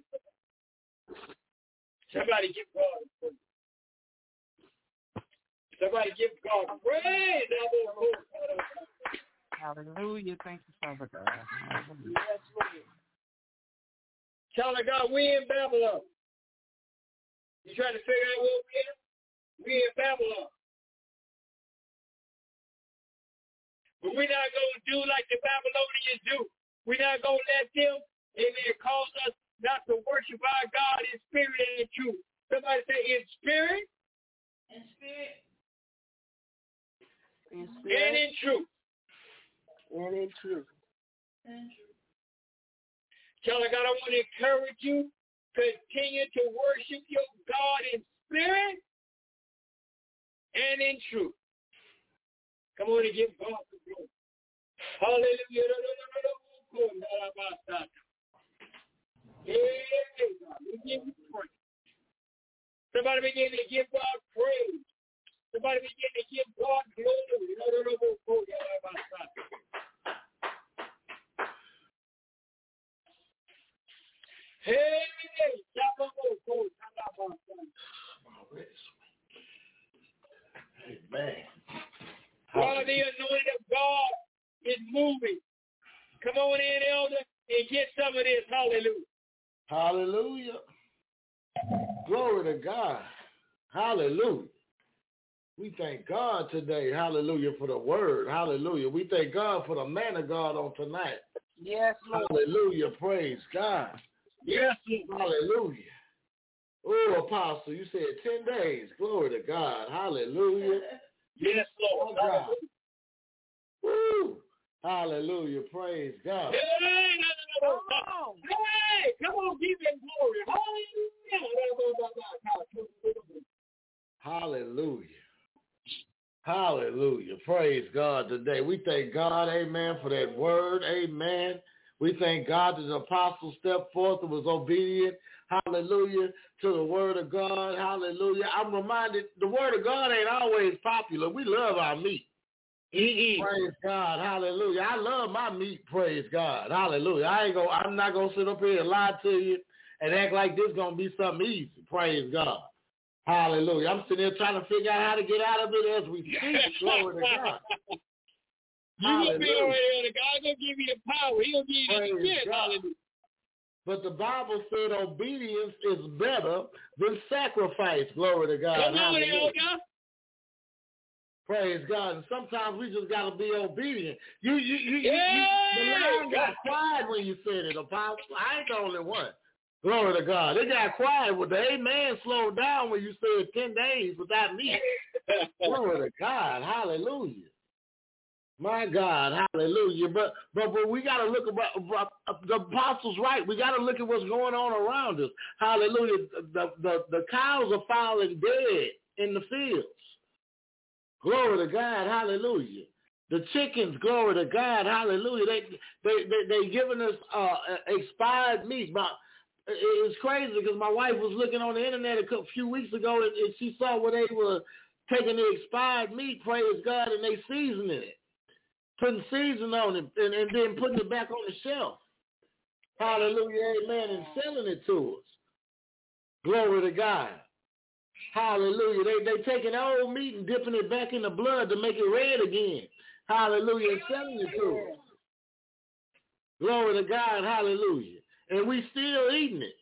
S5: Somebody give God a praise. Somebody give God a praise.
S6: Hallelujah. Thank you, Father God.
S7: Yes, Lord.
S5: Child of God, we in Babylon. You trying to figure out where we at? We in Babylon. But we're not going to do like the Babylonians do. We're not going to let them, amen, cause us not to worship our God in spirit and in truth. Somebody say in spirit. In spirit.
S7: In spirit.
S5: And in truth.
S7: And in truth.
S5: And truth. Child of God, I want to encourage you. Continue to worship your God in spirit and in truth. Come on and give God the glory. Hallelujah. Hey, God, we give you praise. Somebody begin to give God praise. Somebody begin to give God glory. Hey,
S4: Amen.
S5: While the anointing of God is moving. Come on in, elder, and get some of this. Hallelujah.
S4: Hallelujah. Glory to God. Hallelujah. We thank God today. Hallelujah for the word. Hallelujah. We thank God for the man of God on tonight.
S7: Yes, Lord.
S4: Hallelujah. Praise God.
S5: Yes,
S4: Lord. Hallelujah. Oh, Apostle, you said ten days. Glory to God. Hallelujah.
S5: Yes, Lord.
S4: Oh, God. Woo. Hallelujah. Praise God.
S5: Hey, no, no, no, no. Hey, come on, give him glory. Hallelujah.
S4: Hallelujah. Hallelujah. Praise God today. We thank God, amen, for that word. Amen. We thank God that the apostle stepped forth and was obedient. Hallelujah. To the word of God. Hallelujah. I'm reminded the word of God ain't always popular. We love our meat.
S5: Mm-hmm.
S4: Praise God. Hallelujah. I love my meat. Praise God. Hallelujah. I ain't gonna, I'm not going to sit up here and lie to you and act like this is going to be something easy. Praise God. Hallelujah. I'm sitting there trying to figure out how to get out of it as we speak. Glory to God.
S5: You will be all right, God going to give you the power. He'll give you the strength. Hallelujah.
S4: But the Bible said obedience is better than sacrifice. Glory to God.
S5: Come on, elder.
S4: Praise God. And sometimes we just got to be obedient. You, you, you,
S5: yeah.
S4: you, the line got quiet when you said it, Apostle. I ain't the only one. Glory to God. It got quiet with the amen slowed down when you said ten days without me. Glory to God. Hallelujah. My God, hallelujah. But but, but we got to look about, the apostles right. We got to look at what's going on around us. Hallelujah. The, the, the cows are falling dead in the fields. Glory to God, hallelujah. The chickens, glory to God, hallelujah. They they they they giving us uh, expired meat. My, it's crazy because my wife was looking on the internet a few weeks ago and, and she saw where they were taking the expired meat, praise God, and they seasoning it. Putting season on it and, and then putting it back on the shelf. Hallelujah, amen, and selling it to us. Glory to God. Hallelujah. They they taking old meat and dipping it back in the blood to make it red again. Hallelujah, and selling it to us. Glory to God, hallelujah. And we still eating it.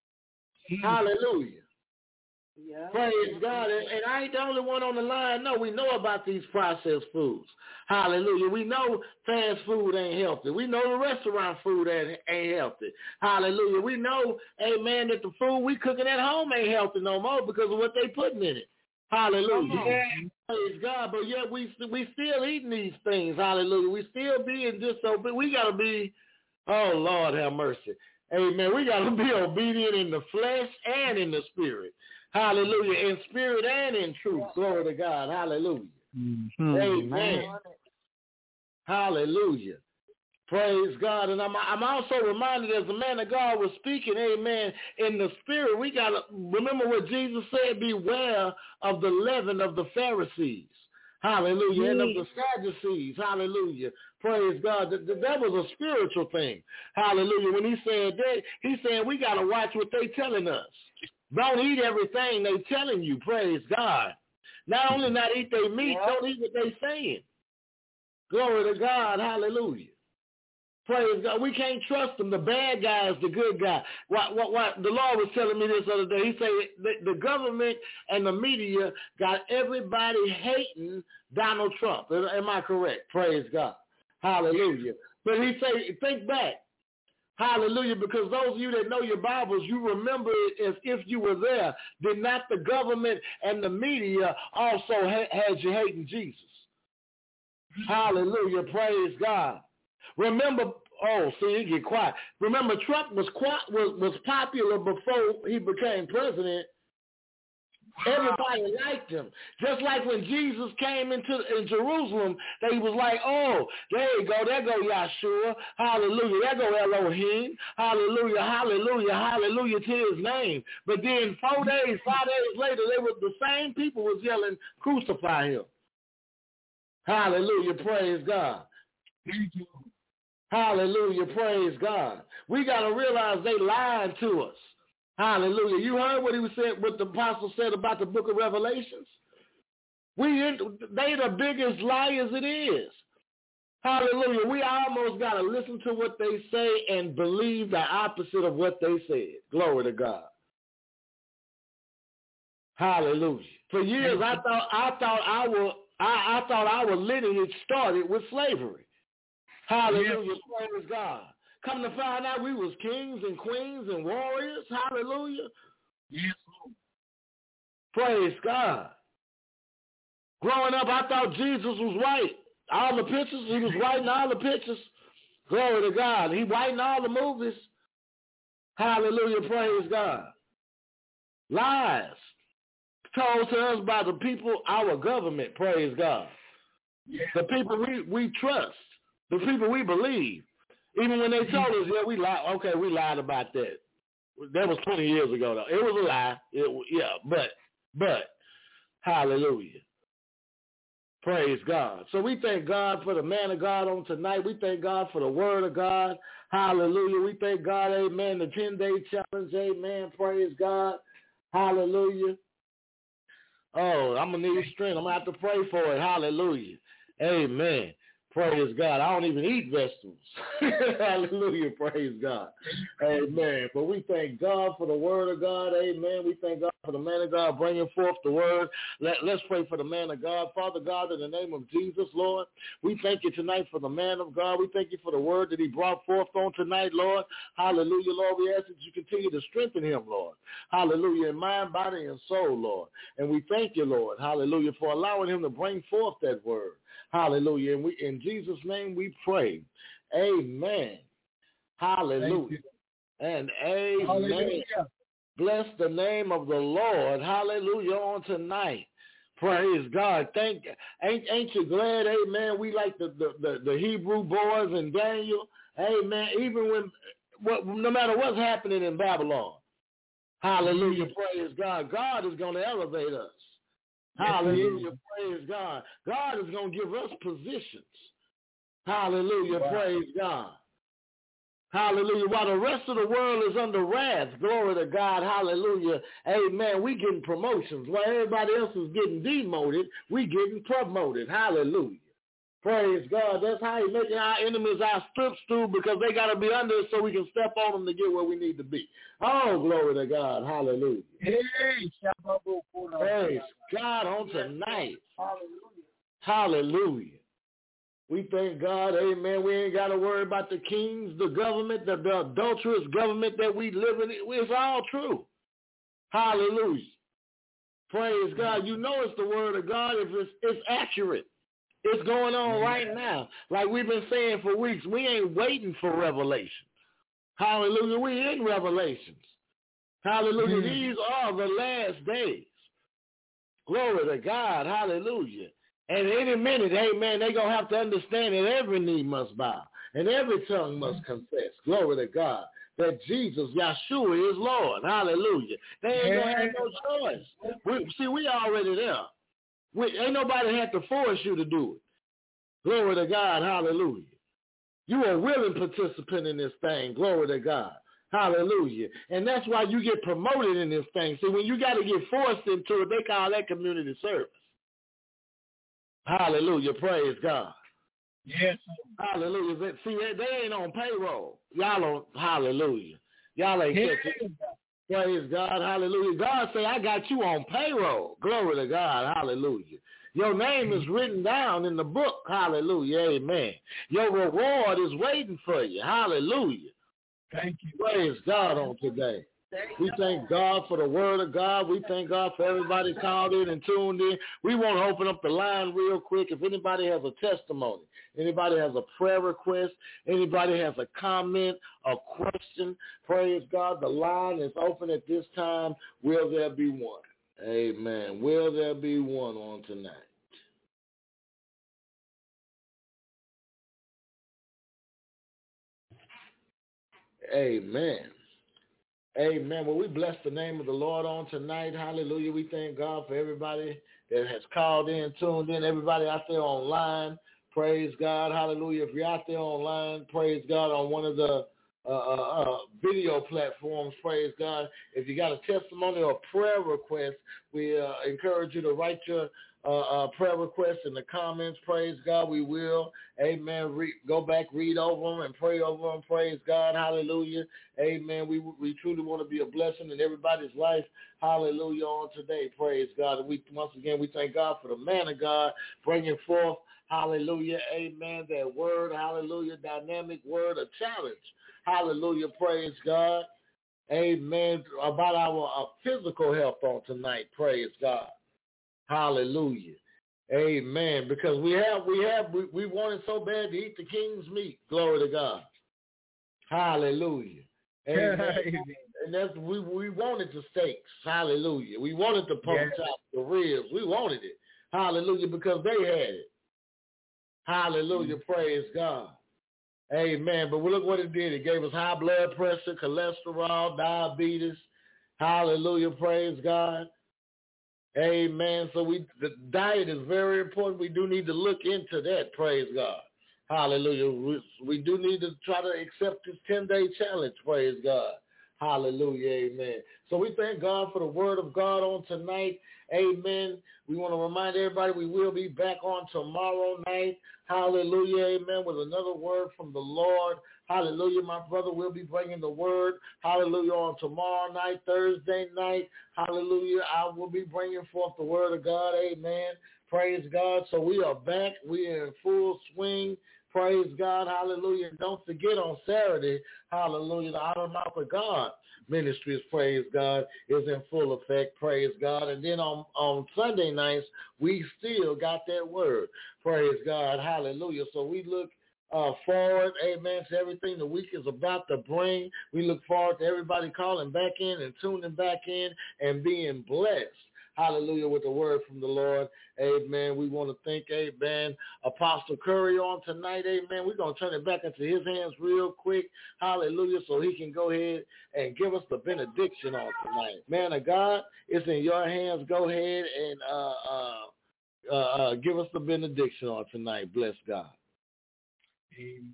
S4: Hallelujah. Yeah. Praise God. And, and I ain't the only one on the line. No, we know about these processed foods. Hallelujah. We know fast food ain't healthy. We know the restaurant food ain't, ain't healthy. Hallelujah. We know, amen, that the food we cooking at home ain't healthy no more because of what they putting in it. Hallelujah. Praise God. But yet we we still eating these things. Hallelujah. We still being disobedient. We got to be, oh, Lord have mercy. Amen. We got to be obedient in the flesh and in the spirit. Hallelujah. In spirit and in truth. Glory to God. Hallelujah. Mm-hmm. Amen. Hallelujah. Praise God. And I'm, I'm also reminded as the man of God was speaking, amen, in the spirit, we got to remember what Jesus said, beware of the leaven of the Pharisees. Hallelujah. Mm. And of the Sadducees. Hallelujah. Praise God. That, that was a spiritual thing. Hallelujah. When he said that, he's saying we got to watch what they telling us. Don't eat everything they telling you. Praise God. Not only not eat their meat, yeah. Don't eat what they saying. Glory to God. Hallelujah. Praise God. We can't trust them. The bad guy is the good guy. What, what, what, the Lord was telling me this other day. He said the, the government and the media got everybody hating Donald Trump. Am I correct? Praise God. Hallelujah. But he said, think back. Hallelujah. Because those of you that know your Bibles, you remember it as if you were there. Did not the government and the media also ha- had you hating Jesus? Hallelujah. Praise God. Remember, oh, see, he get quiet. Remember, Trump was quite, was, was popular before he became president. Everybody liked him. Just like when Jesus came into in Jerusalem, they was like, oh, there you go, there go Yahshua. Hallelujah. There go Elohim. Hallelujah, hallelujah, hallelujah to his name. But then four days, five days later, they were the same people was yelling, crucify him. Hallelujah, praise God. Hallelujah, praise God. We got to realize they lied to us. Hallelujah. You heard what he was said, what the apostle said about the book of Revelations? We, they the biggest liars it is. Hallelujah. We almost got to listen to what they say and believe the opposite of what they said. Glory to God. Hallelujah. For years, I thought I thought our I, I thought our lineage started with slavery. Hallelujah. Yes. Praise God. Come to find out we was kings and queens and warriors. Hallelujah. Yes. Praise God. Growing up, I thought Jesus was white. All the pictures, he was white in all the pictures. Glory to God. He white in all the movies. Hallelujah. Praise God. Lies told to us by the people, our government. Praise God. Yes. The people we, we trust. The people we believe. Even when they told us, yeah, we lied. Okay, we lied about that. That was twenty years ago, though. It was a lie. It, yeah, but, but, hallelujah. Praise God. So we thank God for the man of God on tonight. We thank God for the word of God. Hallelujah. We thank God, amen, the ten-day challenge, amen. Praise God. Hallelujah. Oh, I'm going to need strength. I'm going to have to pray for it. Hallelujah. Amen. Praise God. I don't even eat vegetables. Hallelujah. Praise God. Amen. But we thank God for the word of God. Amen. We thank God for the man of God bringing forth the word. Let, let's pray for the man of God. Father God, in the name of Jesus, Lord, we thank you tonight for the man of God. We thank you for the word that he brought forth on tonight, Lord. Hallelujah, Lord. We ask that you continue to strengthen him, Lord. Hallelujah, in mind, body, and soul, Lord. And we thank you, Lord. Hallelujah, for allowing him to bring forth that word. Hallelujah. And we, in Jesus' name we pray. Amen. Hallelujah. And amen. Hallelujah. Bless the name of the Lord. Hallelujah on tonight. Praise God. Thank ain't ain't you glad, amen, we like the, the, the, the Hebrew boys and Daniel. Amen. Even when what no matter what's happening in Babylon. Hallelujah. Mm-hmm. Praise God. God is going to elevate us. Hallelujah. Praise God. God is going to give us positions. Hallelujah. Wow. Praise God. Hallelujah. While the rest of the world is under wrath, glory to God. Hallelujah. Amen. We getting promotions. While everybody else is getting demoted, we getting promoted. Hallelujah. Praise God. That's how he making our enemies our footstool, because they got to be under us so we can step on them to get where we need to be. Oh, glory to God. Hallelujah. Hey, praise God on tonight. Hallelujah. Hallelujah. We thank God. Amen. We ain't got to worry about the kings, the government, the, the adulterous government that we live in. It's all true. Hallelujah. Praise God. You know it's the word of God if it's, it's accurate. It's going on right now. Like we've been saying for weeks, we ain't waiting for Revelation. Hallelujah. We in Revelations. Hallelujah. Mm. These are the last days. Glory to God. Hallelujah. And any minute, amen, they're going to have to understand that every knee must bow and every tongue must confess. Glory to God. That Jesus, Yahshua, is Lord. Hallelujah. They ain't going to have no choice. We, see, we already there. We, ain't nobody had to force you to do it. Glory to God. Hallelujah. You are a willing participant in this thing. Glory to God. Hallelujah. And that's why you get promoted in this thing. See, when you got to get forced into it, they call that community service. Hallelujah. Praise God.
S5: Yes.
S4: Hallelujah. See, they, they ain't on payroll. Y'all on, hallelujah. Y'all ain't
S5: Yes.
S4: catching. Praise God. Hallelujah. God say, I got you on payroll. Glory to God. Hallelujah. Your name is written down in the book. Hallelujah. Amen. Your reward is waiting for you. Hallelujah.
S5: Thank you.
S4: Praise God on today. We thank God for the word of God. We thank God for everybody called in and tuned in. We want to open up the line real quick. If anybody has a testimony, anybody has a prayer request, anybody has a comment, a question, praise God, the line is open at this time. Will there be one? Amen. Will there be one on tonight? Amen. Amen. Well, we bless the name of the Lord on tonight. Hallelujah. We thank God for everybody that has called in, tuned in, everybody out there online. Praise God. Hallelujah. If you're out there online, praise God, on one of the uh, uh, uh, video platforms, praise God. If you got a testimony or a prayer request, we uh, encourage you to write your Uh, uh, prayer requests in the comments. Praise God, we will. Amen. Re- go back, read over them, and pray over them. Praise God. Hallelujah. Amen. We we truly want to be a blessing in everybody's life. Hallelujah on today. Praise God. And we once again we thank God for the man of God bringing forth. Hallelujah. Amen. That word. Hallelujah. Dynamic word. A challenge. Hallelujah. Praise God. Amen. About our, our physical health on tonight. Praise God. Hallelujah. Amen. Because we have, we have, we, we wanted so bad to eat the king's meat. Glory to God. Hallelujah. Amen. Amen. And that's, we, we wanted the steaks. Hallelujah. We wanted the pork
S5: yes.
S4: chops, the ribs. We wanted it. Hallelujah. Because they had it. Hallelujah. Mm-hmm. Praise God. Amen. But look what it did. It gave us high blood pressure, cholesterol, diabetes. Hallelujah. Praise God. Amen. So we the diet is very important. We do need to look into that. Praise God. Hallelujah. We, we do need to try to accept this ten-day challenge. Praise God. Hallelujah. Amen. So we thank God for the word of God on tonight. Amen. We want to remind everybody we will be back on tomorrow night. Hallelujah. Amen. With another word from the Lord. Hallelujah. My brother will be bringing the word. Hallelujah. On tomorrow night, Thursday night. Hallelujah. I will be bringing forth the word of God. Amen. Praise God. So we are back. We are in full swing. Praise God. Hallelujah. And don't forget on Saturday, hallelujah, the Out of the Mouth of God Ministries, praise God, is in full effect. Praise God. And then on, on Sunday nights, we still got that word. Praise God. Hallelujah. So we look uh, forward, amen, to everything the week is about to bring. We look forward to everybody calling back in and tuning back in and being blessed. Hallelujah, with the word from the Lord. Amen. We want to thank, amen, Apostle Curry on tonight. Amen. We're going to turn it back into his hands real quick. Hallelujah, so he can go ahead and give us the benediction on tonight. Man of God, it's in your hands. Go ahead and uh, uh, uh, give us the benediction on tonight. Bless God.
S5: Amen.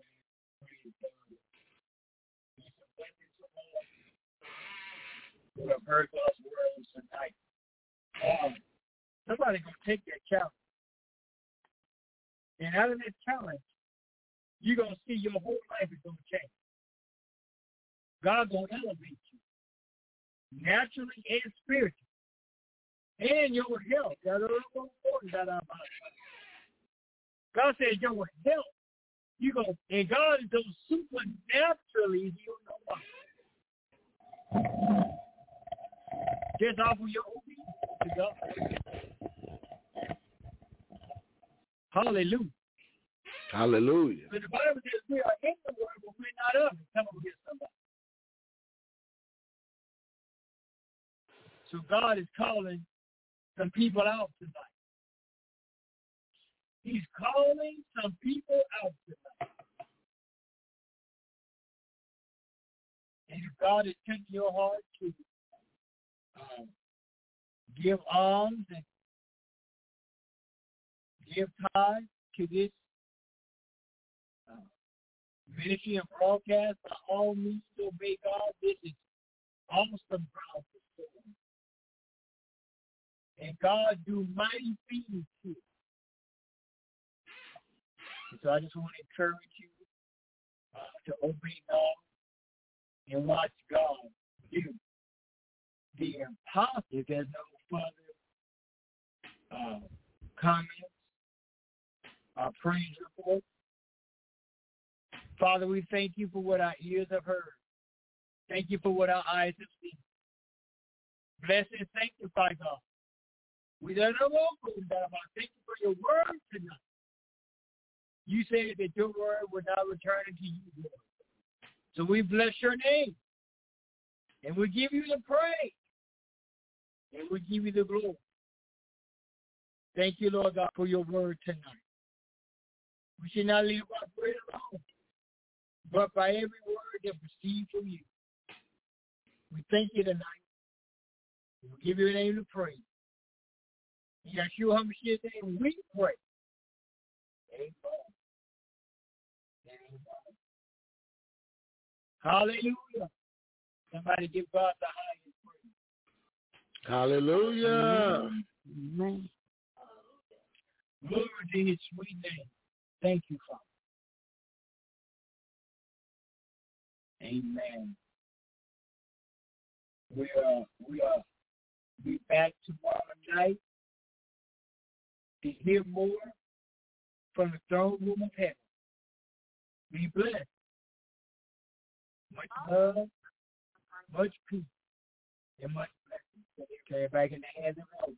S5: We have heard God's words tonight. Um, somebody gonna take that challenge, and out of that challenge, you're gonna see your whole life is gonna change. God's gonna elevate you, naturally and spiritually, and your health. That's a little important that our body. God says your health. You go, and God is gonna supernaturally heal your body. Just off of your obedience. God. Hallelujah.
S4: Hallelujah.
S5: But the Bible says we are in the word, but we're not of it. Come on, get somebody. So God is calling some people out tonight. He's calling some people out tonight. And if God is touching your heart to um, give alms and give tithes to this uh, ministry and broadcast, by all means to obey God. This is awesome ground for soul. And God do mighty things here. So I just want to encourage you uh, to obey God and watch God do the impossible. There's no further uh, comments or praise report. Father, we thank you for what our ears have heard. Thank you for what our eyes have seen. Bless and sanctify God. We don't know what about. Thank you for your word tonight. You said that your word would not return unto you, Lord. So we bless your name. And we give you the praise. And we give you the glory. Thank you, Lord God, for your word tonight. We should not live by bread alone, but by every word that proceeds from you. We thank you tonight. We give you a name to praise. In Yeshua HaMashiach's name, we pray. Amen. Amen. Hallelujah. Somebody give God the highest praise.
S4: Hallelujah.
S5: Amen. Glory to his sweet name. Thank you, Father. Amen. We are we are be back tomorrow night to hear more from the throne room of heaven. Be blessed. Much love, much peace, and much blessing. Carry back in the hands of the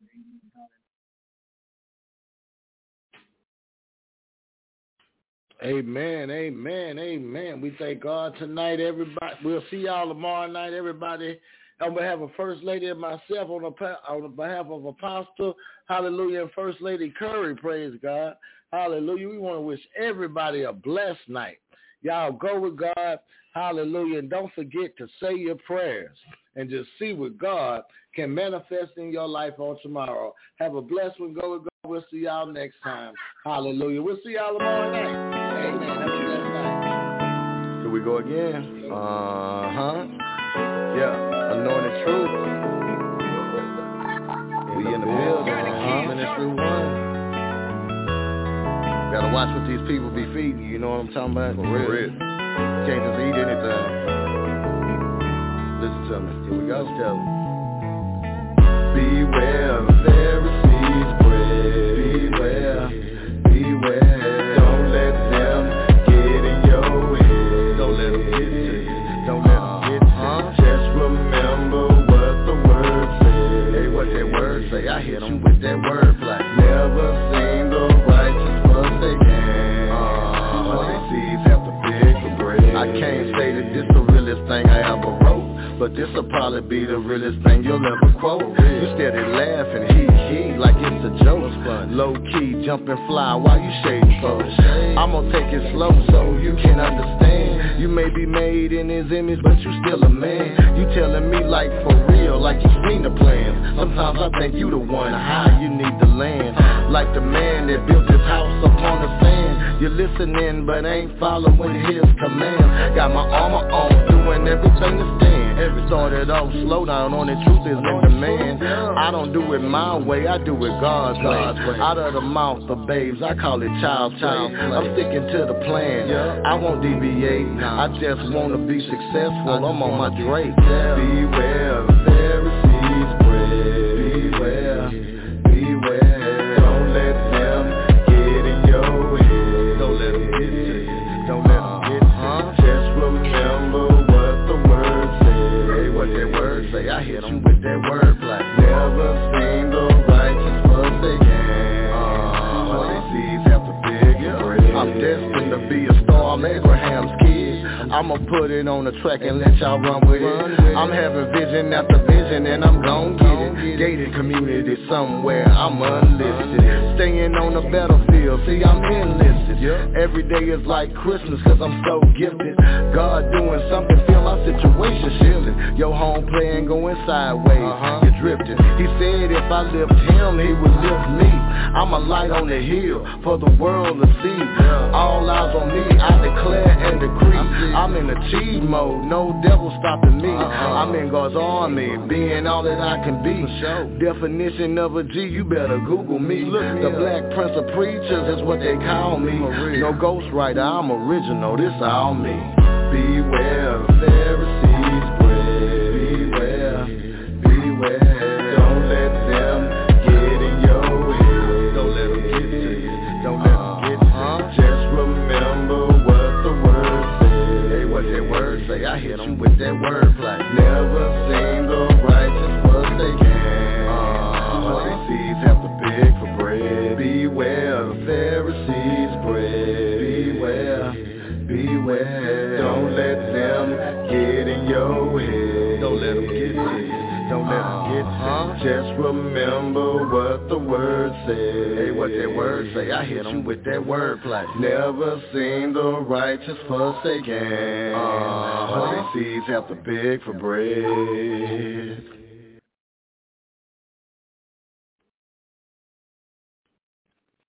S4: Amen, amen, amen. We thank God tonight, everybody. We'll see y'all tomorrow night, everybody. On behalf of First Lady and myself, on, the, on behalf of Apostle, hallelujah, and First Lady Curry, praise God. Hallelujah. We want to wish everybody a blessed night. Y'all go with God, hallelujah, and don't forget to say your prayers and just see what God can manifest in your life on tomorrow. Have a blessed one. Go with God. We'll see y'all next time. Hallelujah. We'll see y'all tomorrow night. Amen. Have a blessed night. Here we go again. Uh-huh. Yeah. Anointed Truth. We in the building. Uh-huh. Ministry One. Gotta watch what these people be feeding you. You know what I'm talking about? For real. Can't just eat anything. Listen to me. Here we go. Tell them. Beware of Pharisees' bread. Beware. Beware. Don't let them get in your head. Don't let them get to you. Don't let them get to you. Just remember what the word says. Hey, what that word say? I hit them with that word play. Never seen the righteous forsaken. Uh, but they seeds have to pick the bread. I can't say that this the realest thing I ever wrote, but this'll probably be the realest thing you'll ever quote. You steady laughing, hee hee, like it's a joke. Low key, jump and fly while you shading folks. I'm gonna take it slow so you can understand. You may be made in his image, but you still a man. You telling me like for real, like you seen the plan. Sometimes I think you the one, how you need to land. Like the man that built his house upon the sand. You're listening, but ain't following his commands. Got my armor on, doing everything to stand. Started off slow down on it, truth is in demand. I don't do it my way, I do it God's way. Out of the mouth of babes, I call it child's play. I'm sticking to the plan, I won't deviate. I just wanna be successful, I'm on my Drake. Beware of Pharisees' bread. Beware, beware. Don't let them get in your head. Don't let them get to you. Don't let them get to you. Just remember what the word says. Hey, what that word say? I hit them with that word play. Never seen the righteous forsaken. Uh, but they seeds have to pick the bread. I'm destined to be a star, I'm Abraham's kid. I'ma put it on the track and let y'all run with it. I'm having vision after vision and I'm gon' get it. Gated community somewhere, I'm unlisted. Staying on the battlefield, see I'm enlisted. Every day is like Christmas cause I'm so gifted. God doing something, feel my situation shifting. Your home playing going sideways, you're drifting. He said if I lift him, he would lift me. I'm a light on the hill for the world to see. All eyes on me, I declare and decree. I'm
S2: I'm in achieve mode, no devil stopping me. Uh-huh. I'm in God's army, being all that I can be. Definition of a G, you better Google me. Look, the Black Prince of Preachers is what they call me. No ghostwriter, I'm original, this all me. Beware of Pharisees' bread. Beware, beware. Don't let them get in your head. Don't let them get to you. Don't let them get to you. Just remember what the word says. Hey, what that word say? I hit them with that word play. Never seen the righteous forsaken. All they seeds have to beg for bread. Beware of Pharisees' bread. Beware, beware. Don't let them get in your head. Don't let them get to you. Don't let them get to you. Just remember what the word says. Hey, what that word say? I hit them with that word play. Never seen the righteous forsaken. All they seeds have to beg for bread.